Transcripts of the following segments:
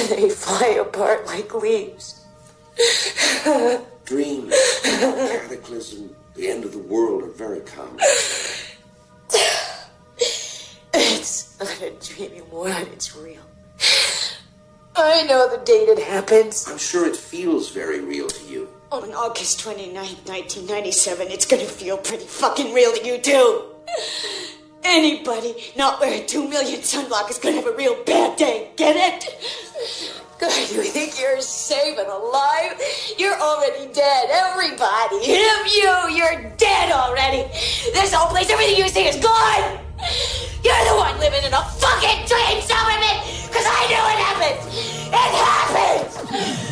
they fly apart like leaves. Dreams, cataclysm, the end of the world are very common. It's not a dream anymore, it's real. I know the date it happens. I'm sure it feels very real to you. On August 29th, 1997, it's gonna feel pretty fucking real to you, too. Anybody not wearing 2 million sunblock is gonna have a real bad day, get it? God, you think you're safe and alive? You're already dead, everybody. You're dead already. This whole place, everything you see is gone. You're the one living in a fucking dream, Silverman, because I knew it happened. It happened.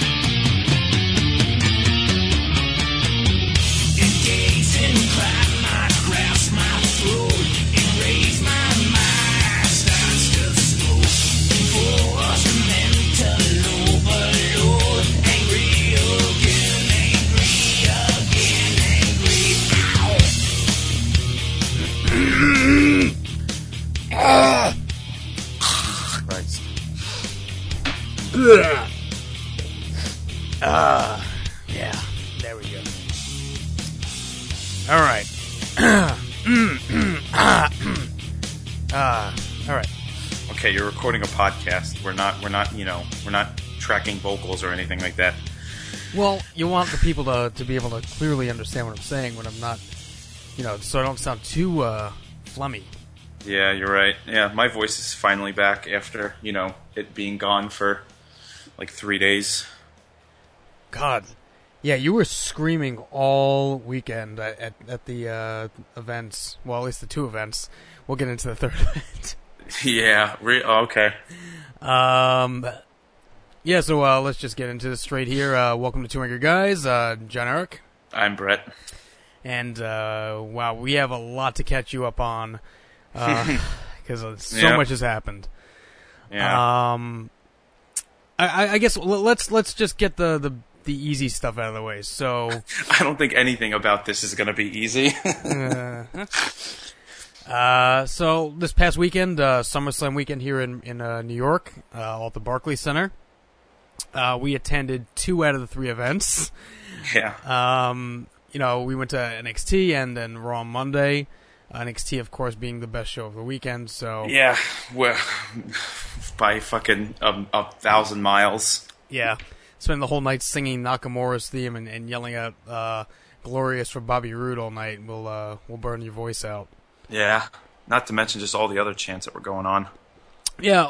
Christ. Yeah, there we go. All right. All right. Okay, you're recording a podcast. We're not tracking vocals or anything like that. Well, you want the people to be able to clearly understand what I'm saying when I'm not, so I don't sound too flummy. Yeah, you're right. Yeah, my voice is finally back after, it being gone for like 3 days. God. Yeah, you were screaming all weekend at the events. Well, at least the 2 events. We'll get into the 3rd event. Yeah, okay. Yeah, so let's just get into this straight here. Welcome to Two Angry Guys. John Eric. I'm Brett. And, wow, we have a lot to catch you up on. Because so much has happened. Yeah. I guess let's just get the easy stuff out of the way. So I don't think anything about this is going to be easy. So this past weekend, SummerSlam weekend here in New York, at the Barclays Center, we attended 2 out of the 3 events. Yeah. We went to NXT and then Raw on Monday. NXT, of course, being the best show of the weekend. So yeah, well, by fucking 1,000 miles. Yeah, spent the whole night singing Nakamura's theme and yelling out "Glorious" for Bobby Roode all night. We'll burn your voice out. Yeah, not to mention just all the other chants that were going on. Yeah,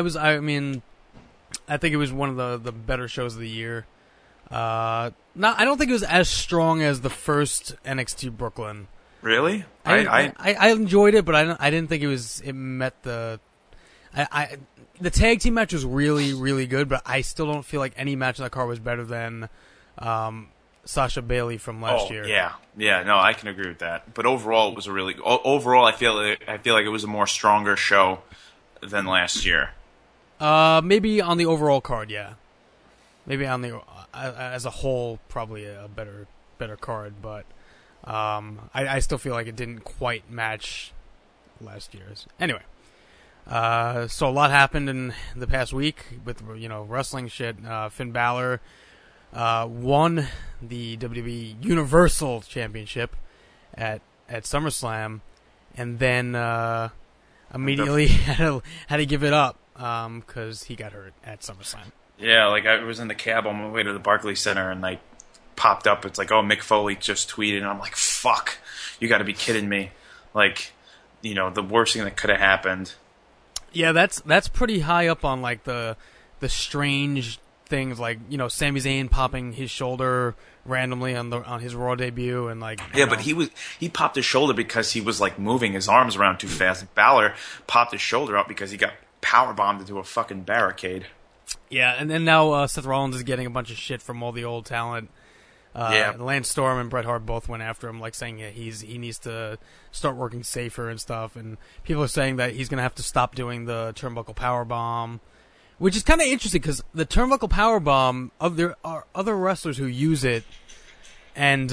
I think it was one of the better shows of the year. I don't think it was as strong as the first NXT Brooklyn. Really? I enjoyed it, but I didn't think it met the. The tag team match was really, really good, but I still don't feel like any match on the card was better than Sasha Bailey from last year. Yeah, no, I can agree with that. But overall, it was I feel like it was a more stronger show than last year. Maybe on the overall card, yeah. Maybe on the as a whole, probably a better card, but I still feel like it didn't quite match last year's. Anyway, so a lot happened in the past week with wrestling shit. Finn Balor won the WWE Universal Championship at SummerSlam, and then immediately had to give it up because he got hurt at SummerSlam. Yeah, like I was in the cab on my way to the Barclays Center, and like popped up. It's like, oh, Mick Foley just tweeted, and I'm like, fuck, you got to be kidding me! Like, the worst thing that could have happened. Yeah, that's pretty high up on like the strange things, like Sami Zayn popping his shoulder randomly on his Raw debut, and like but he popped his shoulder because he was like moving his arms around too fast. Balor popped his shoulder out because he got powerbombed into a fucking barricade. Yeah, and then now Seth Rollins is getting a bunch of shit from all the old talent. Lance Storm and Bret Hart both went after him, like saying he needs to start working safer and stuff. And people are saying that he's going to have to stop doing the turnbuckle powerbomb, which is kind of interesting because the turnbuckle powerbomb, there are other wrestlers who use it, and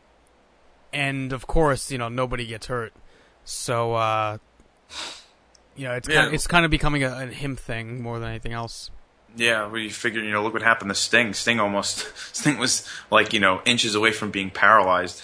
of course nobody gets hurt. So it's kind of becoming a him thing more than anything else. Yeah, well, you figure, look what happened to Sting. Sting was like, inches away from being paralyzed.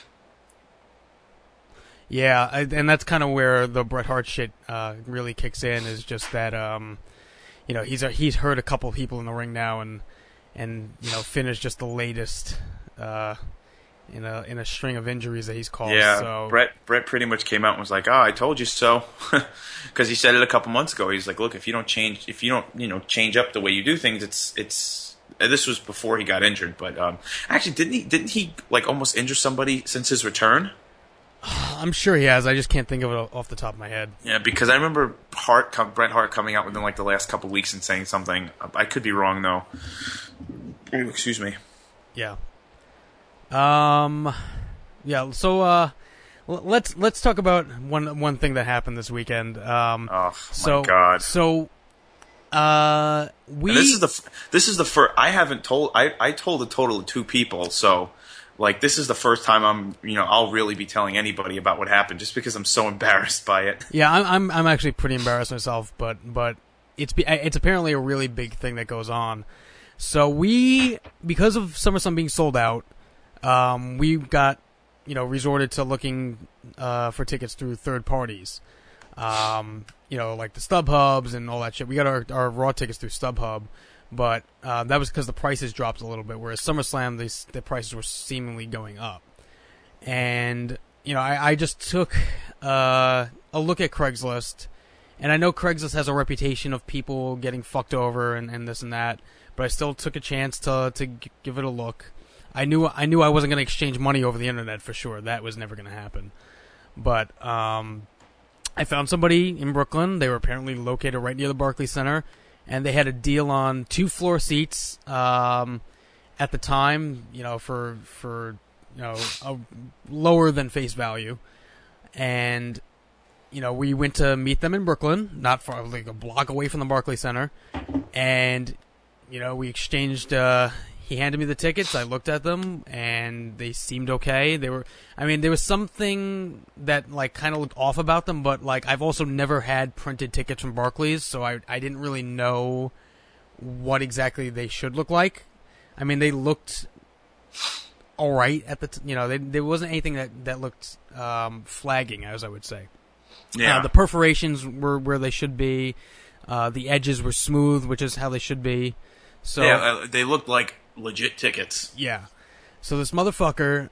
Yeah, and that's kind of where the Bret Hart shit really kicks in. Is just that he's hurt a couple of people in the ring now, and finished just the latest in a string of injuries that he's caused. Yeah, so. Bret pretty much came out and was like, "Oh, I told you so," because he said it a couple months ago. He's like, "Look, if you don't change up the way you do things, it's." This was before he got injured, but actually, didn't he like almost injure somebody since his return? I'm sure he has. I just can't think of it off the top of my head. Yeah, because I remember Bret Hart coming out within like the last couple of weeks and saying something. I could be wrong though. Excuse me. Yeah. Yeah. So let's talk about one thing that happened this weekend. My God. So and this is the first. I told a total of 2 people. So. Like, this is the first time I'll really be telling anybody about what happened, just because I'm so embarrassed by it. Yeah, I'm actually pretty embarrassed myself, but it's apparently a really big thing that goes on. So because of SummerSlam being sold out, we got resorted to looking for tickets through third parties, like the StubHubs and all that shit. We got our Raw tickets through StubHub. But that was because the prices dropped a little bit, whereas SummerSlam, the prices were seemingly going up. And, I just took a look at Craigslist, and I know Craigslist has a reputation of people getting fucked over and this and that, but I still took a chance to give it a look. I knew I wasn't going to exchange money over the internet for sure. That was never going to happen. But I found somebody in Brooklyn. They were apparently located right near the Barclays Center. And they had a deal on 2 floor seats at the time, for a lower than face value. And we went to meet them in Brooklyn, not far, like a block away from the Barclays Center. And we exchanged. He handed me the tickets. I looked at them, and they seemed okay. There was something that like kind of looked off about them, but like I've also never had printed tickets from Barclays, so I didn't really know what exactly they should look like. I mean, they looked all right at the there wasn't anything that looked flagging, as I would say. Yeah, the perforations were where they should be. The edges were smooth, which is how they should be. So yeah, they looked like legit tickets. Yeah. So this motherfucker,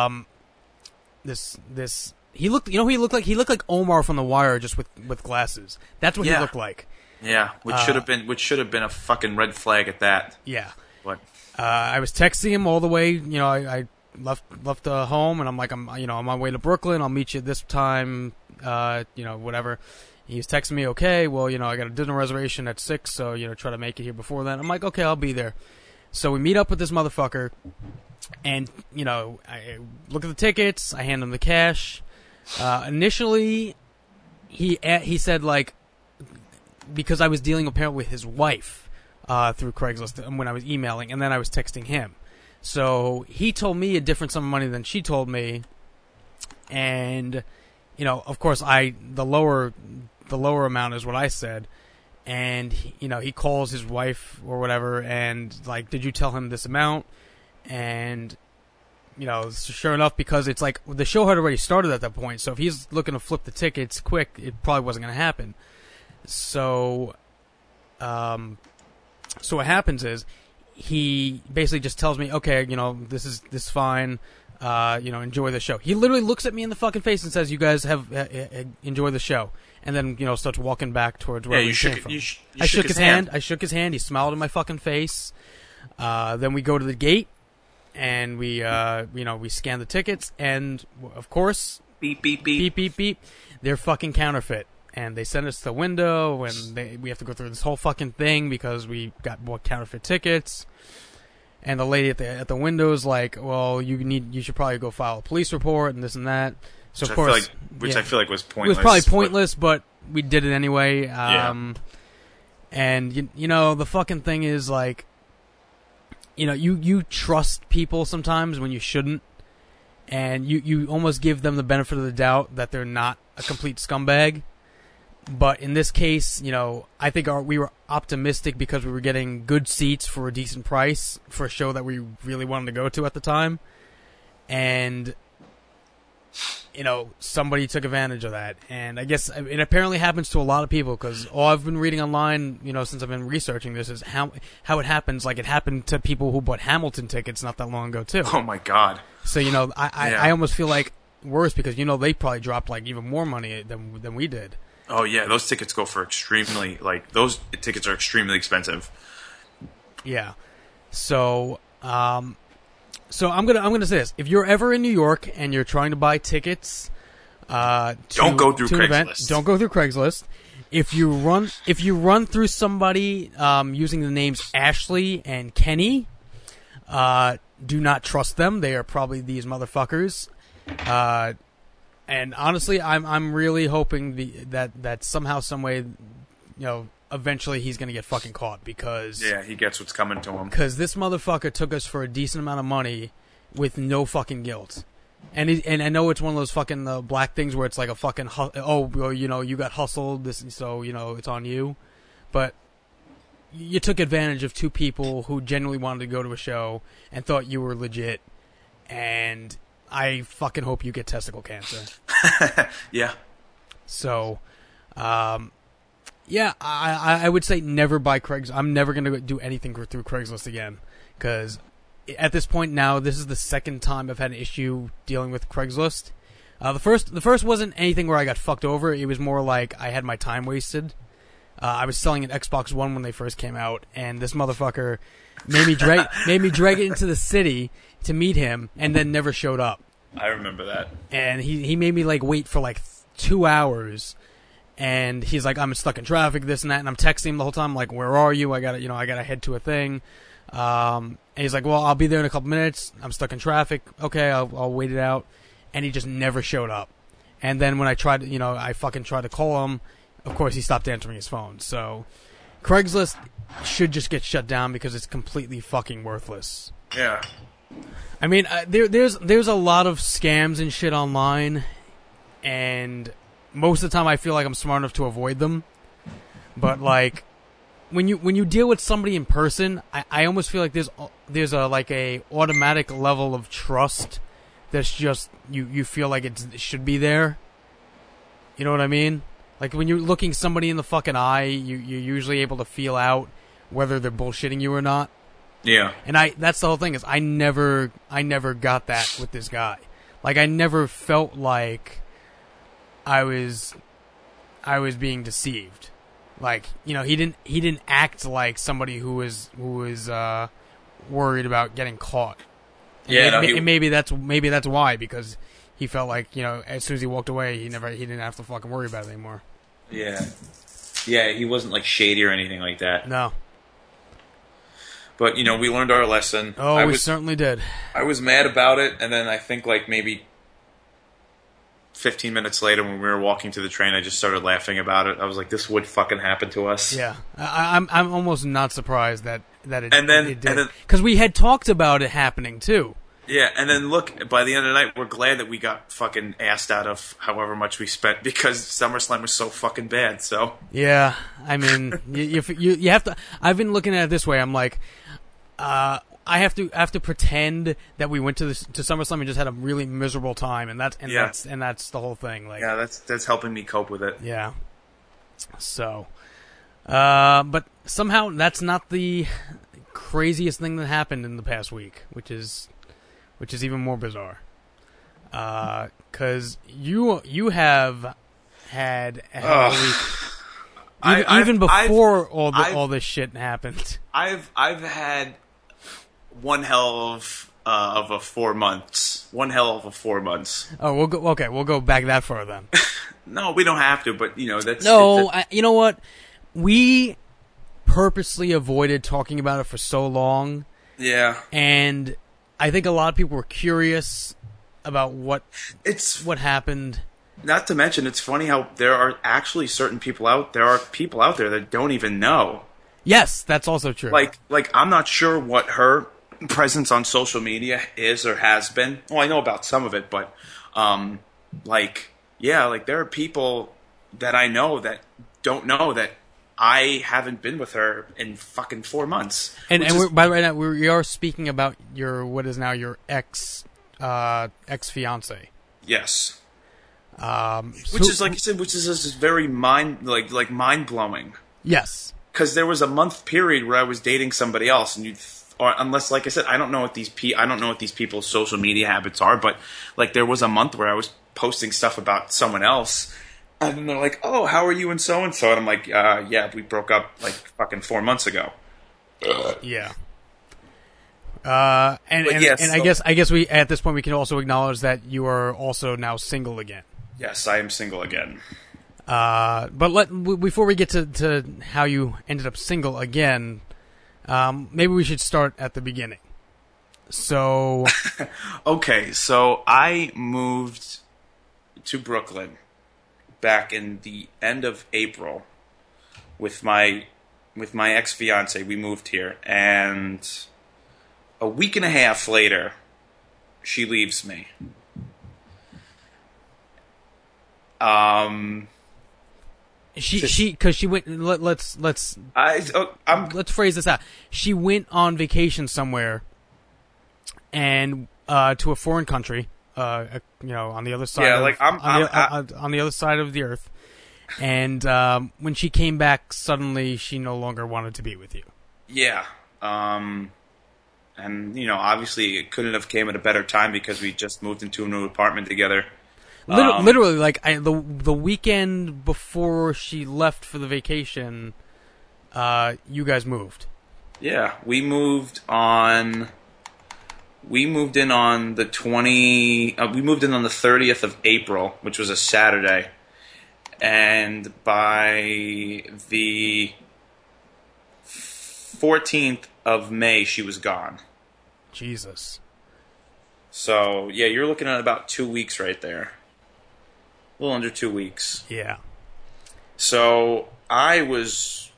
he looked like Omar from The Wire, just with glasses. That's what he looked like. Yeah, which should have been a fucking red flag at that. Yeah. But I was texting him all the way. I left home, and I'm like, I'm on my way to Brooklyn. I'll meet you this time. Whatever. He was texting me, okay, well, I got a dinner reservation at 6, so, try to make it here before then. I'm like, okay, I'll be there. So we meet up with this motherfucker, and, I look at the tickets, I hand him the cash. Initially, he said, like, because I was dealing apparently with his wife through Craigslist when I was emailing, and then I was texting him. So he told me a different sum of money than she told me, and, of course, the lower amount is what I said. And, he calls his wife or whatever and, like, did you tell him this amount? And, sure enough, because it's like the show had already started at that point. So if he's looking to flip the tickets quick, it probably wasn't going to happen. So what happens is he basically just tells me, okay, this is fine. Enjoy the show. He literally looks at me in the fucking face and says, you guys have enjoy the show. And then, starts walking back towards where we came from. I shook his hand. I shook his hand. He smiled in my fucking face. Then we go to the gate, and we scan the tickets, and of course, beep beep beep beep beep beep. They're fucking counterfeit, and they send us to the window, and we have to go through this whole fucking thing because we bought counterfeit tickets. And the lady at the window is like, well, you should probably go file a police report and this and that. So which of course, I feel like was pointless. It was probably pointless, but we did it anyway. And the fucking thing is like, you trust people sometimes when you shouldn't, and you almost give them the benefit of the doubt that they're not a complete scumbag. But in this case, I think we were optimistic because we were getting good seats for a decent price for a show that we really wanted to go to at the time. And, somebody took advantage of that. And I guess it apparently happens to a lot of people because all I've been reading online, since I've been researching this is how it happens. Like, it happened to people who bought Hamilton tickets not that long ago, too. Oh, my God. So, I almost feel like worse because, they probably dropped, like, even more money than we did. Oh, yeah. Those tickets go for extremely, those tickets are extremely expensive. Yeah. So, So I'm gonna say this: if you're ever in New York and you're trying to buy tickets, don't go through Craigslist. Event, don't go through Craigslist. If you run through somebody using the names Ashley and Kenny, do not trust them. They are probably these motherfuckers. And honestly, I'm really hoping that somehow, some way, eventually he's going to get fucking caught because... Yeah, he gets what's coming to him. Because this motherfucker took us for a decent amount of money with no fucking guilt. And I know it's one of those fucking black things where it's like a fucking... you got hustled, so, it's on you. But you took advantage of two people who genuinely wanted to go to a show and thought you were legit. And I fucking hope you get testicle cancer. Yeah. So... yeah, I would say never buy Craigslist. I'm never going to do anything through Craigslist again. Because at this point now, this is the second time I've had an issue dealing with Craigslist. The first wasn't anything where I got fucked over. It was more like I had my time wasted. I was selling an Xbox One when they first came out, and this motherfucker made me drag it into the city to meet him, and then never showed up. I remember that. And he made me wait for 2 hours. And he's like, I'm stuck in traffic, this and that, and I'm texting him the whole time, like, where are you? I gotta head to a thing. And he's like, well, I'll be there in a couple minutes. I'm stuck in traffic. Okay, I'll wait it out. And he just never showed up. And then when I tried, I fucking tried to call him, of course he stopped answering his phone. So, Craigslist should just get shut down because it's completely fucking worthless. Yeah. I mean, there's a lot of scams and shit online, and... most of the time, I feel like I'm smart enough to avoid them. But when you deal with somebody in person, I almost feel like there's a automatic level of trust that's just you feel like it should be there. You know what I mean? Like when you're looking somebody in the fucking eye, you're usually able to feel out whether they're bullshitting you or not. Yeah. And that's the whole thing is I never got that with this guy. Like I never felt like I was being deceived. Like, he didn't act like somebody who was worried about getting caught. And maybe that's why, because he felt like, as soon as he walked away, he didn't have to fucking worry about it anymore. Yeah. Yeah, he wasn't shady or anything like that. No. But, we learned our lesson. Oh, we certainly did. I was mad about it, and then I think maybe 15 minutes later when we were walking to the train, I just started laughing about it. I was like, this would fucking happen to us. Yeah. I'm almost not surprised that it did. Because we had talked about it happening, too. Yeah, and then look, by the end of the night, we're glad that we got fucking assed out of however much we spent because SummerSlam was so fucking bad, so. Yeah, I mean, you have to... I've been looking at it this way. I'm like... I have to pretend that we went to SummerSlam and just had a really miserable time, and that's the whole thing. Yeah, that's helping me cope with it. Yeah. So, but somehow that's not the craziest thing that happened in the past week, which is even more bizarre. 'Cause you have had a hell of a week. Even before all this shit happened. I've had one hell of a 4 months. One hell of a 4 months. Oh, we'll go back that far then. No, we don't have to, but that's... No, you know what? We purposely avoided talking about it for so long. Yeah. And I think a lot of people were curious about what happened. Not to mention, it's funny how there are actually certain people out there that don't even know. Yes, that's also true. Like I'm not sure what her presence on social media is or has been. Well, I know about some of it, but there are people that I know that don't know that I haven't been with her in fucking 4 months. And by the way, we are speaking about what is now your ex fiance. Yes. Which is, like you said, which is just very mind blowing. Yes. Because there was a month period where I was dating somebody else, and unless, like I said, I don't know what these people's social media habits are, but like there was a month where I was posting stuff about someone else. And then they're like, "Oh, how are you and so and so?" And I'm like, "Yeah, we broke up like fucking 4 months ago." Yeah. I guess we at this point we can also acknowledge that you are also now single again. Yes, I am single again. But before we get to how you ended up single again, maybe we should start at the beginning. So, okay, so I moved to Brooklyn back in the end of April with my ex-fiance. We moved here, and a week and a half later, she leaves me. She went. Let's phrase this out. She went on vacation somewhere, and to a foreign country. On the other side. Yeah, on the other side of the earth. And when she came back, suddenly she no longer wanted to be with you. Yeah. And obviously it couldn't have came at a better time because we just moved into a new apartment together. Literally, the weekend before she left for the vacation, you guys moved. Yeah, we moved in on the 30th of April, which was a Saturday, and by the 14th of May, she was gone. Jesus. So yeah, you're looking at about 2 weeks right there. A little under 2 weeks. Yeah. So I was,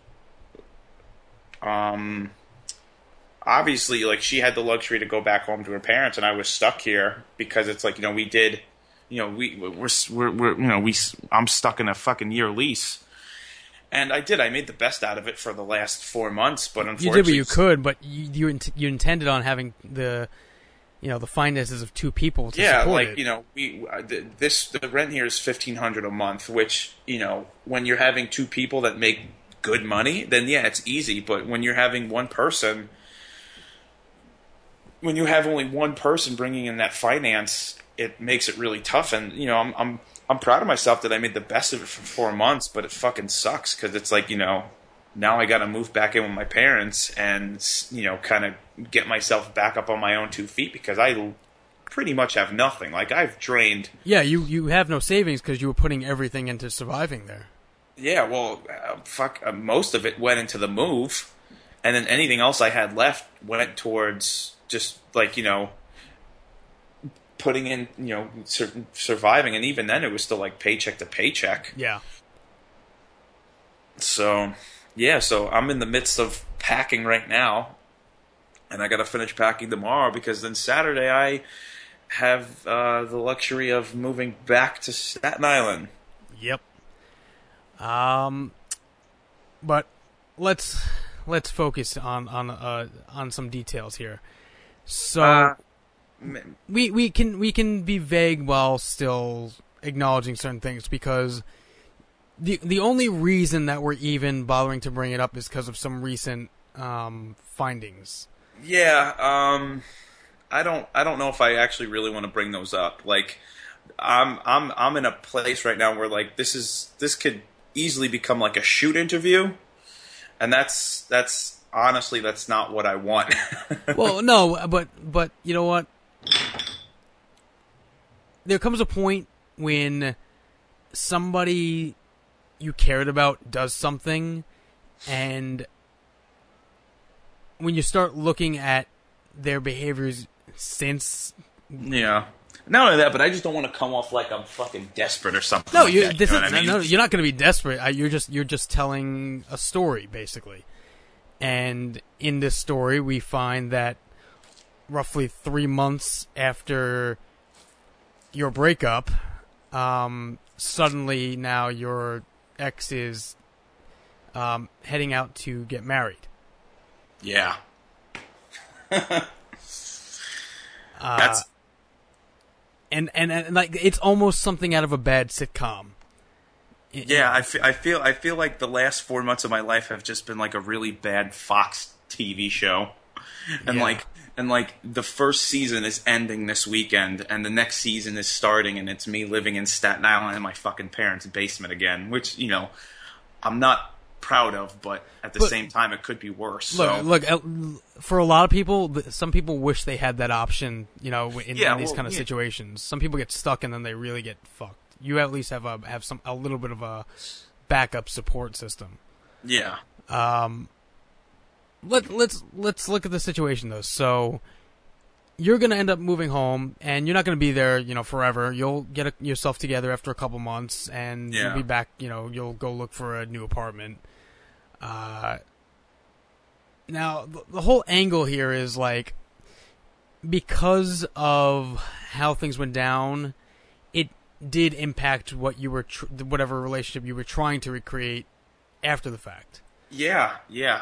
obviously, like, she had the luxury to go back home to her parents, and I was stuck here because it's like, I'm stuck in a fucking year lease. And I made the best out of it for the last 4 months, but unfortunately, you did what you could, but you intended on having the finances of two people to support it. The rent here is $1,500 a month, which, when you're having two people that make good money, then yeah, it's easy. But when you're having one person, when you have only one person bringing in that finance, it makes it really tough. And, I'm proud of myself that I made the best of it for 4 months, but it fucking sucks because it's like, now I got to move back in with my parents and, kind of get myself back up on my own 2 feet because I pretty much have nothing. Like, I've drained. Yeah, you have no savings because you were putting everything into surviving there. Yeah, well, most of it went into the move, and then anything else I had left went towards just, like, putting in, surviving, and even then it was still, like, paycheck to paycheck. Yeah. So, yeah, so I'm in the midst of packing right now, and I got to finish packing tomorrow because then Saturday I have the luxury of moving back to Staten Island. Yep. But let's focus on some details here. So we can be vague while still acknowledging certain things because the only reason that we're even bothering to bring it up is because of some recent findings. Yeah, I don't know if I actually really want to bring those up. Like, I'm in a place right now where, like, this could easily become like a shoot interview, and that's honestly that's not what I want. Well, no, but you know what? There comes a point when somebody you cared about does something, and when you start looking at their behaviors since... Yeah. Not only that, but I just don't want to come off like I'm fucking desperate or something. No, like you're not going to be desperate. You're just telling a story, basically. And in this story, we find that roughly 3 months after your breakup, suddenly now your ex is heading out to get married. Yeah. That's and like it's almost something out of a bad sitcom. Yeah, I feel like the last 4 months of my life have just been like a really bad Fox TV show, and like the first season is ending this weekend, and the next season is starting, and it's me living in Staten Island in my fucking parents' basement again, which I'm not proud of, but at the same time it could be worse. Look, for a lot of people, some people wish they had that option, in these kind of situations. Some people get stuck and then they really get fucked. You at least have a little bit of a backup support system. Yeah. Let's look at the situation though. So you're gonna end up moving home, and you're not gonna be there, forever. You'll get yourself together after a couple months, and you'll be back. You'll go look for a new apartment. Now the whole angle here is like, because of how things went down, it did impact what you were whatever relationship you were trying to recreate after the fact. Yeah.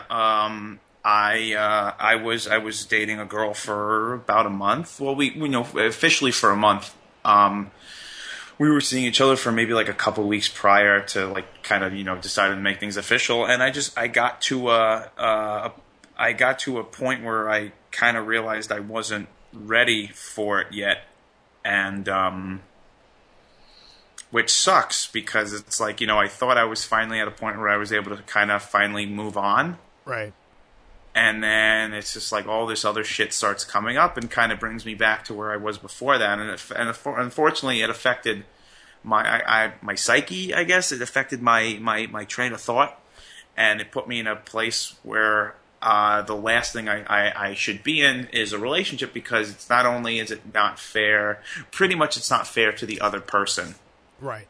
I was dating a girl for about a month. Well, we officially for a month. We were seeing each other for maybe like a couple of weeks prior to like kind of decided to make things official. And I got to a point where I kind of realized I wasn't ready for it yet, and which sucks because it's like, I thought I was finally at a point where I was able to kind of finally move on. Right. And then it's just like all this other shit starts coming up and kind of brings me back to where I was before that. And unfortunately, it affected my psyche, I guess. It affected my train of thought. And it put me in a place where the last thing I should be in is a relationship, because it's not only is it not fair, pretty much it's not fair to the other person. Right.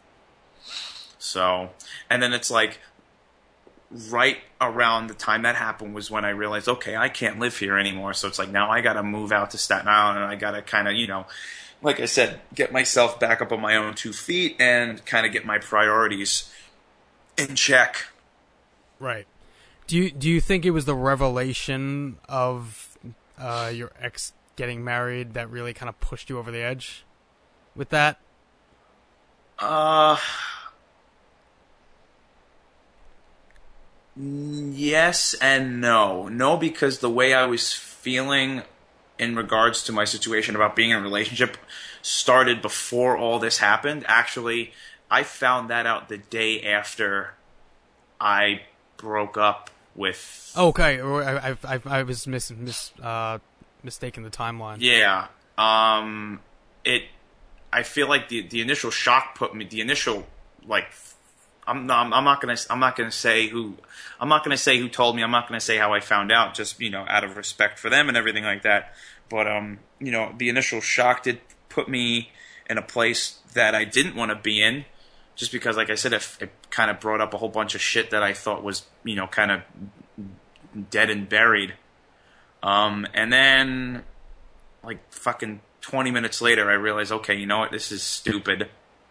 So, and then it's like, right around the time that happened was when I realized, okay, I can't live here anymore. So it's like, now I got to move out to Staten Island, and I got to kind of, like I said, get myself back up on my own 2 feet and kind of get my priorities in check. Right. Do you think it was the revelation of your ex getting married that really kind of pushed you over the edge with that? Yes and no. No, because the way I was feeling in regards to my situation about being in a relationship started before all this happened. Actually, I found that out the day after I broke up with... Okay, I was mistaking the timeline. Yeah. I feel like the initial shock put me... The initial, like... I'm not gonna say who told me. I'm not gonna say how I found out, just out of respect for them and everything like that. But the initial shock did put me in a place that I didn't want to be in, just because, like I said, it kind of brought up a whole bunch of shit that I thought was kind of dead and buried. And then like fucking 20 minutes later, I realized, okay, you know what, this is stupid.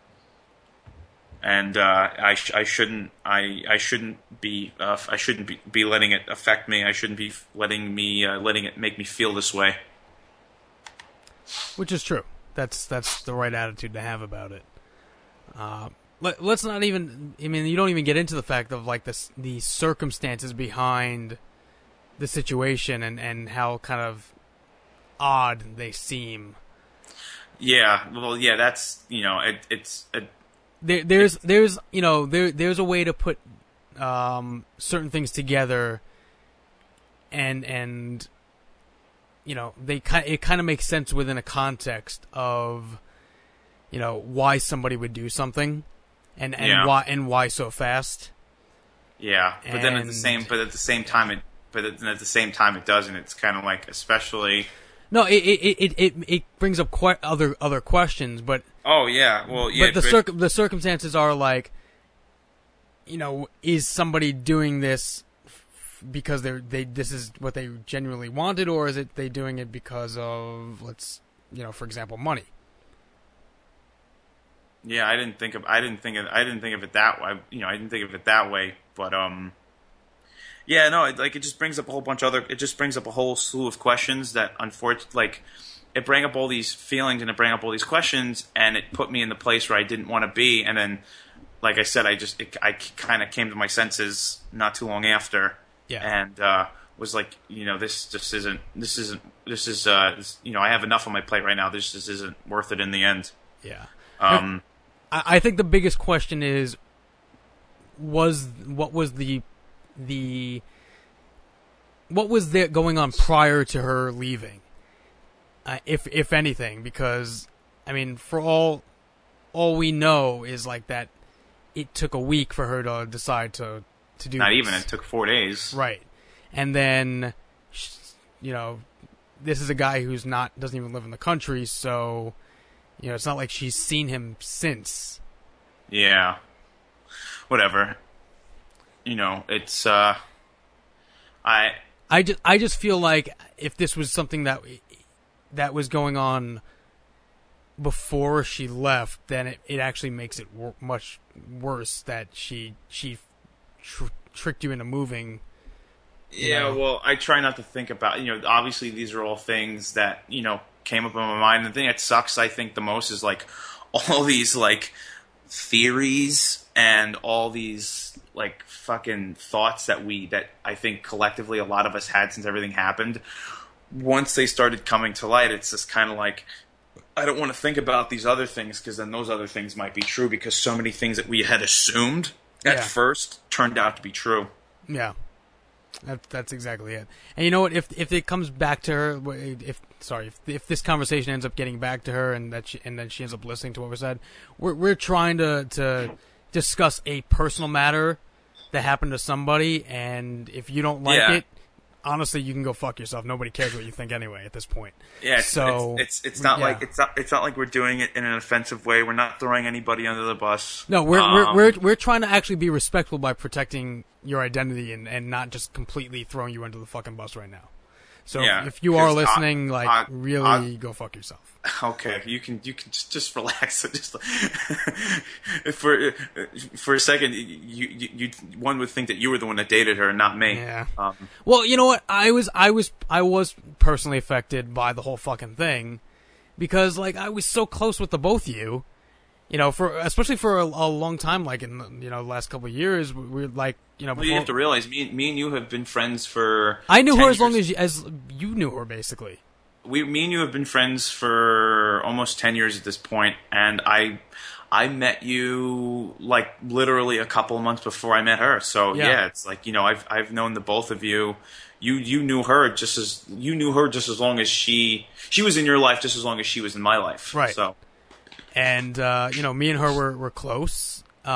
And I shouldn't be letting it affect me. I shouldn't be letting it make me feel this way. Which is true. That's the right attitude to have about it. Let's not even. I mean, you don't even get into the fact of like the circumstances behind the situation and how kind of odd they seem. Yeah. Well, yeah. That's it's. There's a way to put certain things together, and it kind of makes sense within a context of why somebody would do something, and why so fast. Yeah, but then at the same time it doesn't. It's kind of like, especially. No, it brings up quite other questions, but. Oh yeah, well yeah. But the circumstances are like, is somebody doing this because this is what they genuinely wanted, or is it they doing it because of for example, money? Yeah, I didn't think of it that way. I didn't think of it that way. But yeah, no, it just brings up a whole bunch of other. It just brings up a whole slew of questions that, unfortunately, it bring up all these feelings and it bring up all these questions, and it put me in the place where I didn't want to be. And then, like I said, I kind of came to my senses not too long after, and was like, this isn't. I have enough on my plate right now. This just isn't worth it in the end. Yeah. I think the biggest question is, what was there going on prior to her leaving, if anything? Because I mean, for all we know is like that it took a week for her to decide to do. Not this. Even it took 4 days, right? And then this is a guy who's doesn't even live in the country, so it's not like she's seen him since. Yeah. Whatever. It's I just feel like if this was something that was going on before she left, then it actually makes it much worse that she tricked you into moving. Yeah, well, I try not to think about, obviously these are all things that, came up in my mind. The thing that sucks, I think, the most is like all these like theories and all these like fucking thoughts that I think collectively a lot of us had since everything happened. Once they started coming to light, it's just kind of like, I don't want to think about these other things because then those other things might be true, because so many things that we had assumed at first turned out to be true. Yeah. That's exactly it. And you know what? If it comes back to her, if this conversation ends up getting back to her, and then she ends up listening to what we said, we're trying to discuss a personal matter that happened to somebody, and if you don't like it, honestly, you can go fuck yourself. Nobody cares what you think anyway at this point. Yeah, it's not like we're doing it in an offensive way. We're not throwing anybody under the bus. No, we're trying to actually be respectful by protecting your identity and not just completely throwing you under the fucking bus right now. So if you are listening, really go fuck yourself. Okay, you can just relax. Just for a second, you one would think that you were the one that dated her and not me. Yeah. Well, you know what? I was personally affected by the whole fucking thing because I was so close with the both of you. Especially for a long time, in the last couple of years, we're like, Well, you have to realize, me and you have been friends for. I knew her as years. long as you knew her, basically. Me and you have been friends for almost 10 years at this point, and I met you literally a couple of months before I met her. So yeah it's I've known the both of you. You knew her just as long as she was in your life, just as long as she was in my life. Right. So. And, me and her were close. We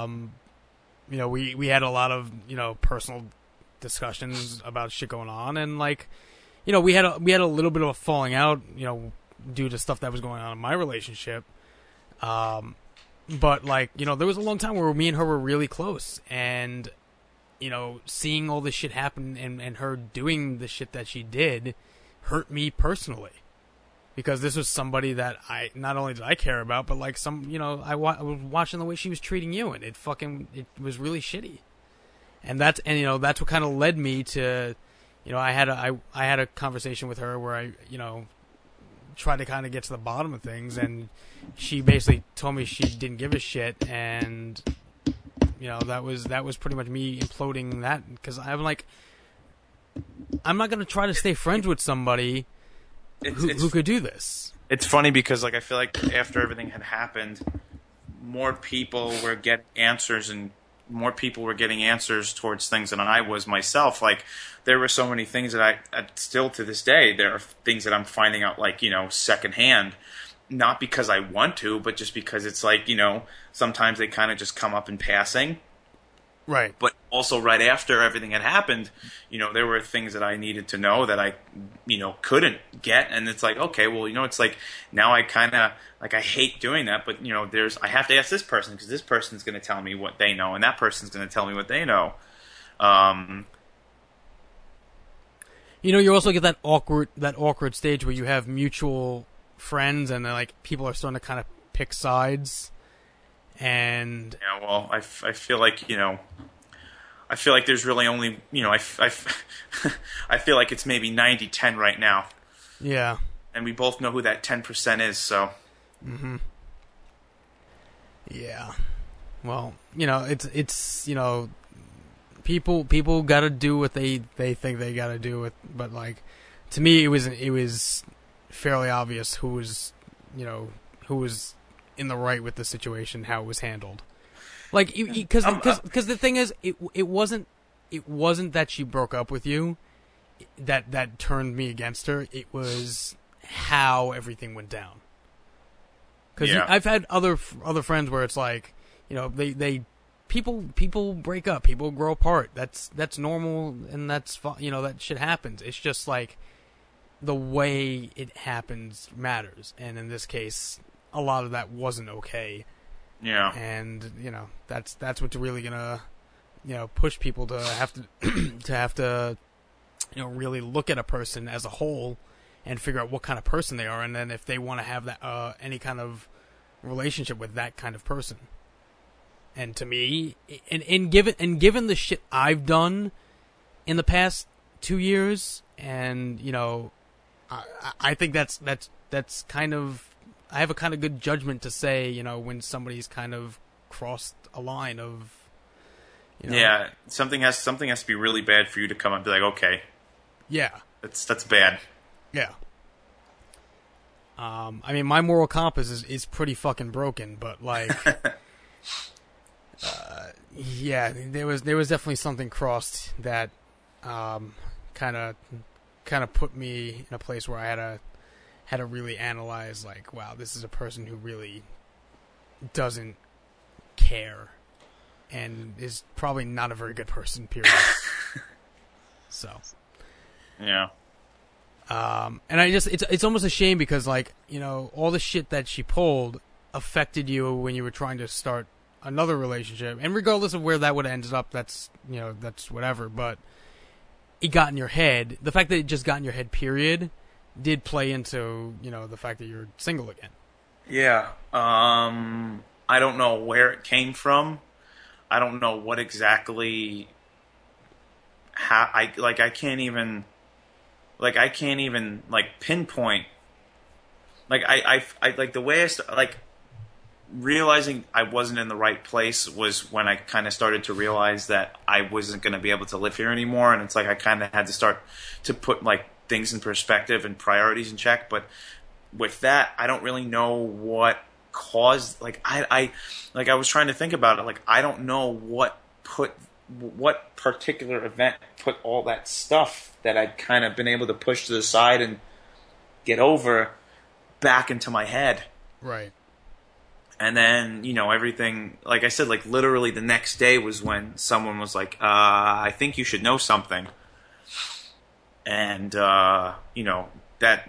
had a lot of, personal discussions about shit going on. And, we had a little bit of a falling out, due to stuff that was going on in my relationship. But, there was a long time where me and her were really close. And, seeing all this shit happen and her doing the shit that she did hurt me personally. Because this was somebody that not only did I care about, but I was watching the way she was treating you, and it was really shitty. And that's what kind of led me to, I had a conversation with her where I tried to kind of get to the bottom of things, and she basically told me she didn't give a shit, and that was pretty much me imploding that, because I'm like, I'm not gonna try to stay friends with somebody who could do this. It's funny because I feel like after everything had happened, more people were getting answers, and more people were getting answers towards things than I was myself. There were so many things that I still to this day, there are things that I'm finding out secondhand, not because I want to, but just because it's sometimes they kind of just come up in passing. Right. But also right after everything had happened, there were things that I needed to know that I, couldn't get. And it's okay, well, it's now I kind of, I hate doing that, but, I have to ask this person because this person's going to tell me what they know and that person's going to tell me what they know. You also get that awkward stage where you have mutual friends and then, people are starting to kind of pick sides. And yeah, well, I feel like, I feel like there's really only, I feel like it's maybe 90-10 right now. yeah. And we both know who that 10% is, so. Mm-hmm. Yeah. Well, it's people got to do what they think they got to do with, but like, to me, it was fairly obvious who was in the right with the situation, how it was handled. Like, because the thing is, it wasn't that she broke up with you that turned me against her. It was how everything went down. Because I've had other friends where it's like, people break up, people grow apart. That's normal, and that's that shit happens. It's just like the way it happens matters, and in this case, a lot of that wasn't okay. Yeah. And that's what's really gonna push people to have to really look at a person as a whole and figure out what kind of person they are, and then if they want to have that any kind of relationship with that kind of person. And to me, and given the shit I've done in the past 2 years, and I think that's kind of, I have a kind of good judgment to say, when somebody's kind of crossed a line of, yeah, something has to be really bad for you to come up and be like, okay, yeah, that's bad. Yeah. I mean, my moral compass is pretty fucking broken, but like, yeah, there was definitely something crossed that, kind of put me in a place where I had to really analyze, like, wow, this is a person who really doesn't care and is probably not a very good person, period. So. Yeah. And it's almost a shame because, like, all the shit that she pulled affected you when you were trying to start another relationship. And regardless of where that would have ended up, that's whatever. But it got in your head. The fact that it just got in your head, period, did play into, the fact that you're single again. Yeah. I don't know where it came from. I don't know what exactly. I can't even pinpoint. Like I like the way realizing I wasn't in the right place was when I kind of started to realize that I wasn't going to be able to live here anymore, and it's like I kind of had to start to put like things in perspective and priorities in check. But with that, I don't really know what caused. Like I was trying to think about it. Like I don't know what particular event put all that stuff that I'd kind of been able to push to the side and get over back into my head. Right. And then, everything, like I said, like literally the next day was when someone was like, I think you should know something. And, that,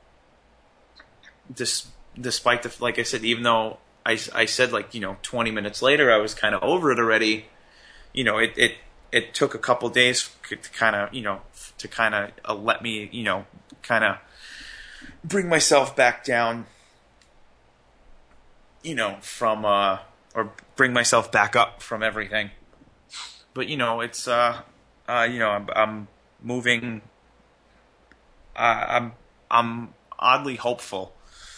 despite like I said, even though I said 20 minutes later, I was kind of over it already, it took a couple days to kind of, let me, kind of bring myself back down, from, or bring myself back up from everything. But, it's, I'm moving, I'm oddly hopeful.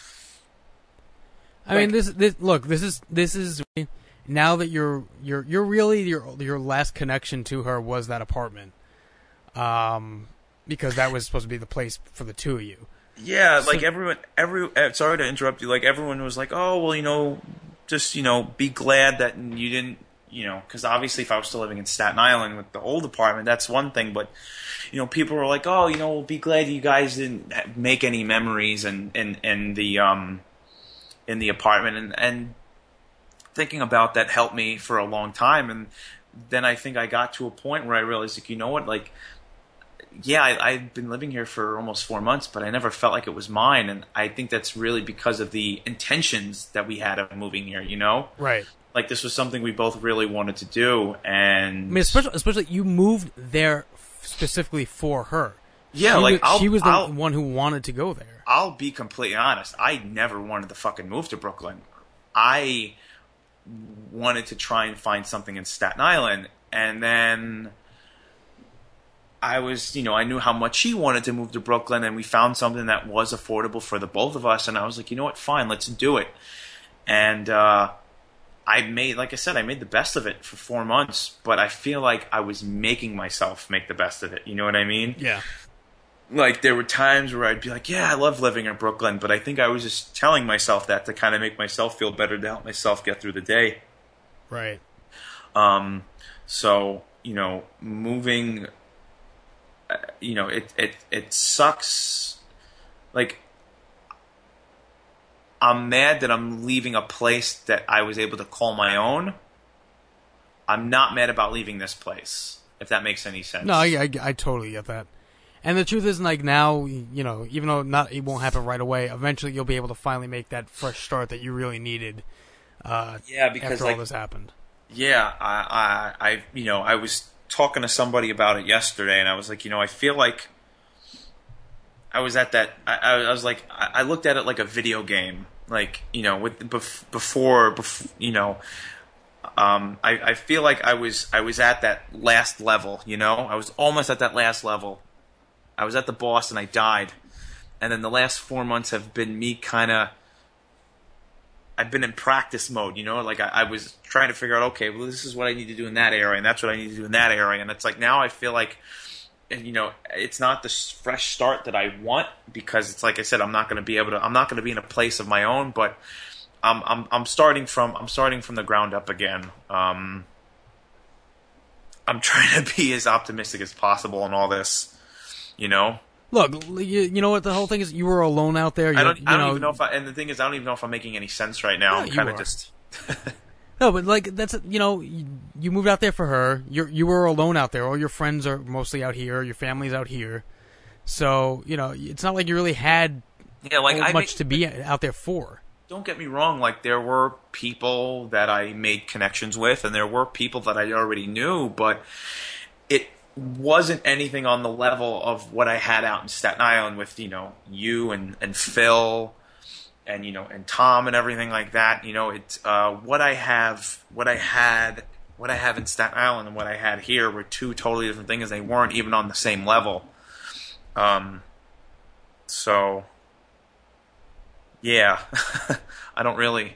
I mean, this is now that you're really your last connection to her was that apartment, because that was supposed to be the place for the two of you. Yeah, like sorry to interrupt you. Like everyone was like, "Oh, well, just be glad that you didn't, because obviously if I was still living in Staten Island with the old apartment, that's one thing. But people were like, "Oh, we'll be glad you guys didn't make any memories in the apartment." And thinking about that helped me for a long time. And then I think I got to a point where I realized, like, you know what, like. Yeah, I've been living here for almost 4 months, but I never felt like it was mine, and I think that's really because of the intentions that we had of moving here, Right. Like, this was something we both really wanted to do, and... I mean, especially you moved there specifically for her. Yeah, she was the one who wanted to go there. I'll be completely honest. I never wanted to fucking move to Brooklyn. I wanted to try and find something in Staten Island. And then I was, I knew how much she wanted to move to Brooklyn, and we found something that was affordable for the both of us. And I was like, you know what, fine, let's do it. And like I said, I made the best of it for 4 months, but I feel like I was making myself make the best of it. You know what I mean? Yeah. Like, there were times where I'd be like, yeah, I love living in Brooklyn, but I think I was just telling myself that to kind of make myself feel better, to help myself get through the day. Right. So, moving, it sucks. Like, I'm mad that I'm leaving a place that I was able to call my own. I'm not mad about leaving this place, if that makes any sense. No, I totally get that. And the truth is, like, now, even though it won't happen right away, eventually you'll be able to finally make that fresh start that you really needed. Because after all this happened. Yeah, I was talking to somebody about it yesterday, and I was like, I feel like I was at that. I was like, I looked at it like a video game, like, before. I feel like I was at that last level. I was almost at that last level. I was at the boss and I died, and then the last 4 months have been me kind of. I've been in practice mode, like I was trying to figure out, okay, well, this is what I need to do in that area, and that's what I need to do in that area, and it's like now I feel like, it's not the fresh start that I want, because it's like I said, I'm not going to be in a place of my own, but I'm starting from the ground up again. I'm trying to be as optimistic as possible in all this, Look, you know what the whole thing is? You were alone out there. I don't even know if and the thing is, I don't even know if I'm making any sense right now. I'm kind of just. No, but like that's you moved out there for her. You were alone out there. All your friends are mostly out here. Your family's out here. So it's not like you really had much to be out there for. Don't get me wrong. Like, there were people that I made connections with, and there were people that I already knew, but it wasn't anything on the level of what I had out in Staten Island with you and Phil and and Tom and everything like that. It's what I had in Staten Island and what I had here were two totally different things. They weren't even on the same level. So yeah, I don't really.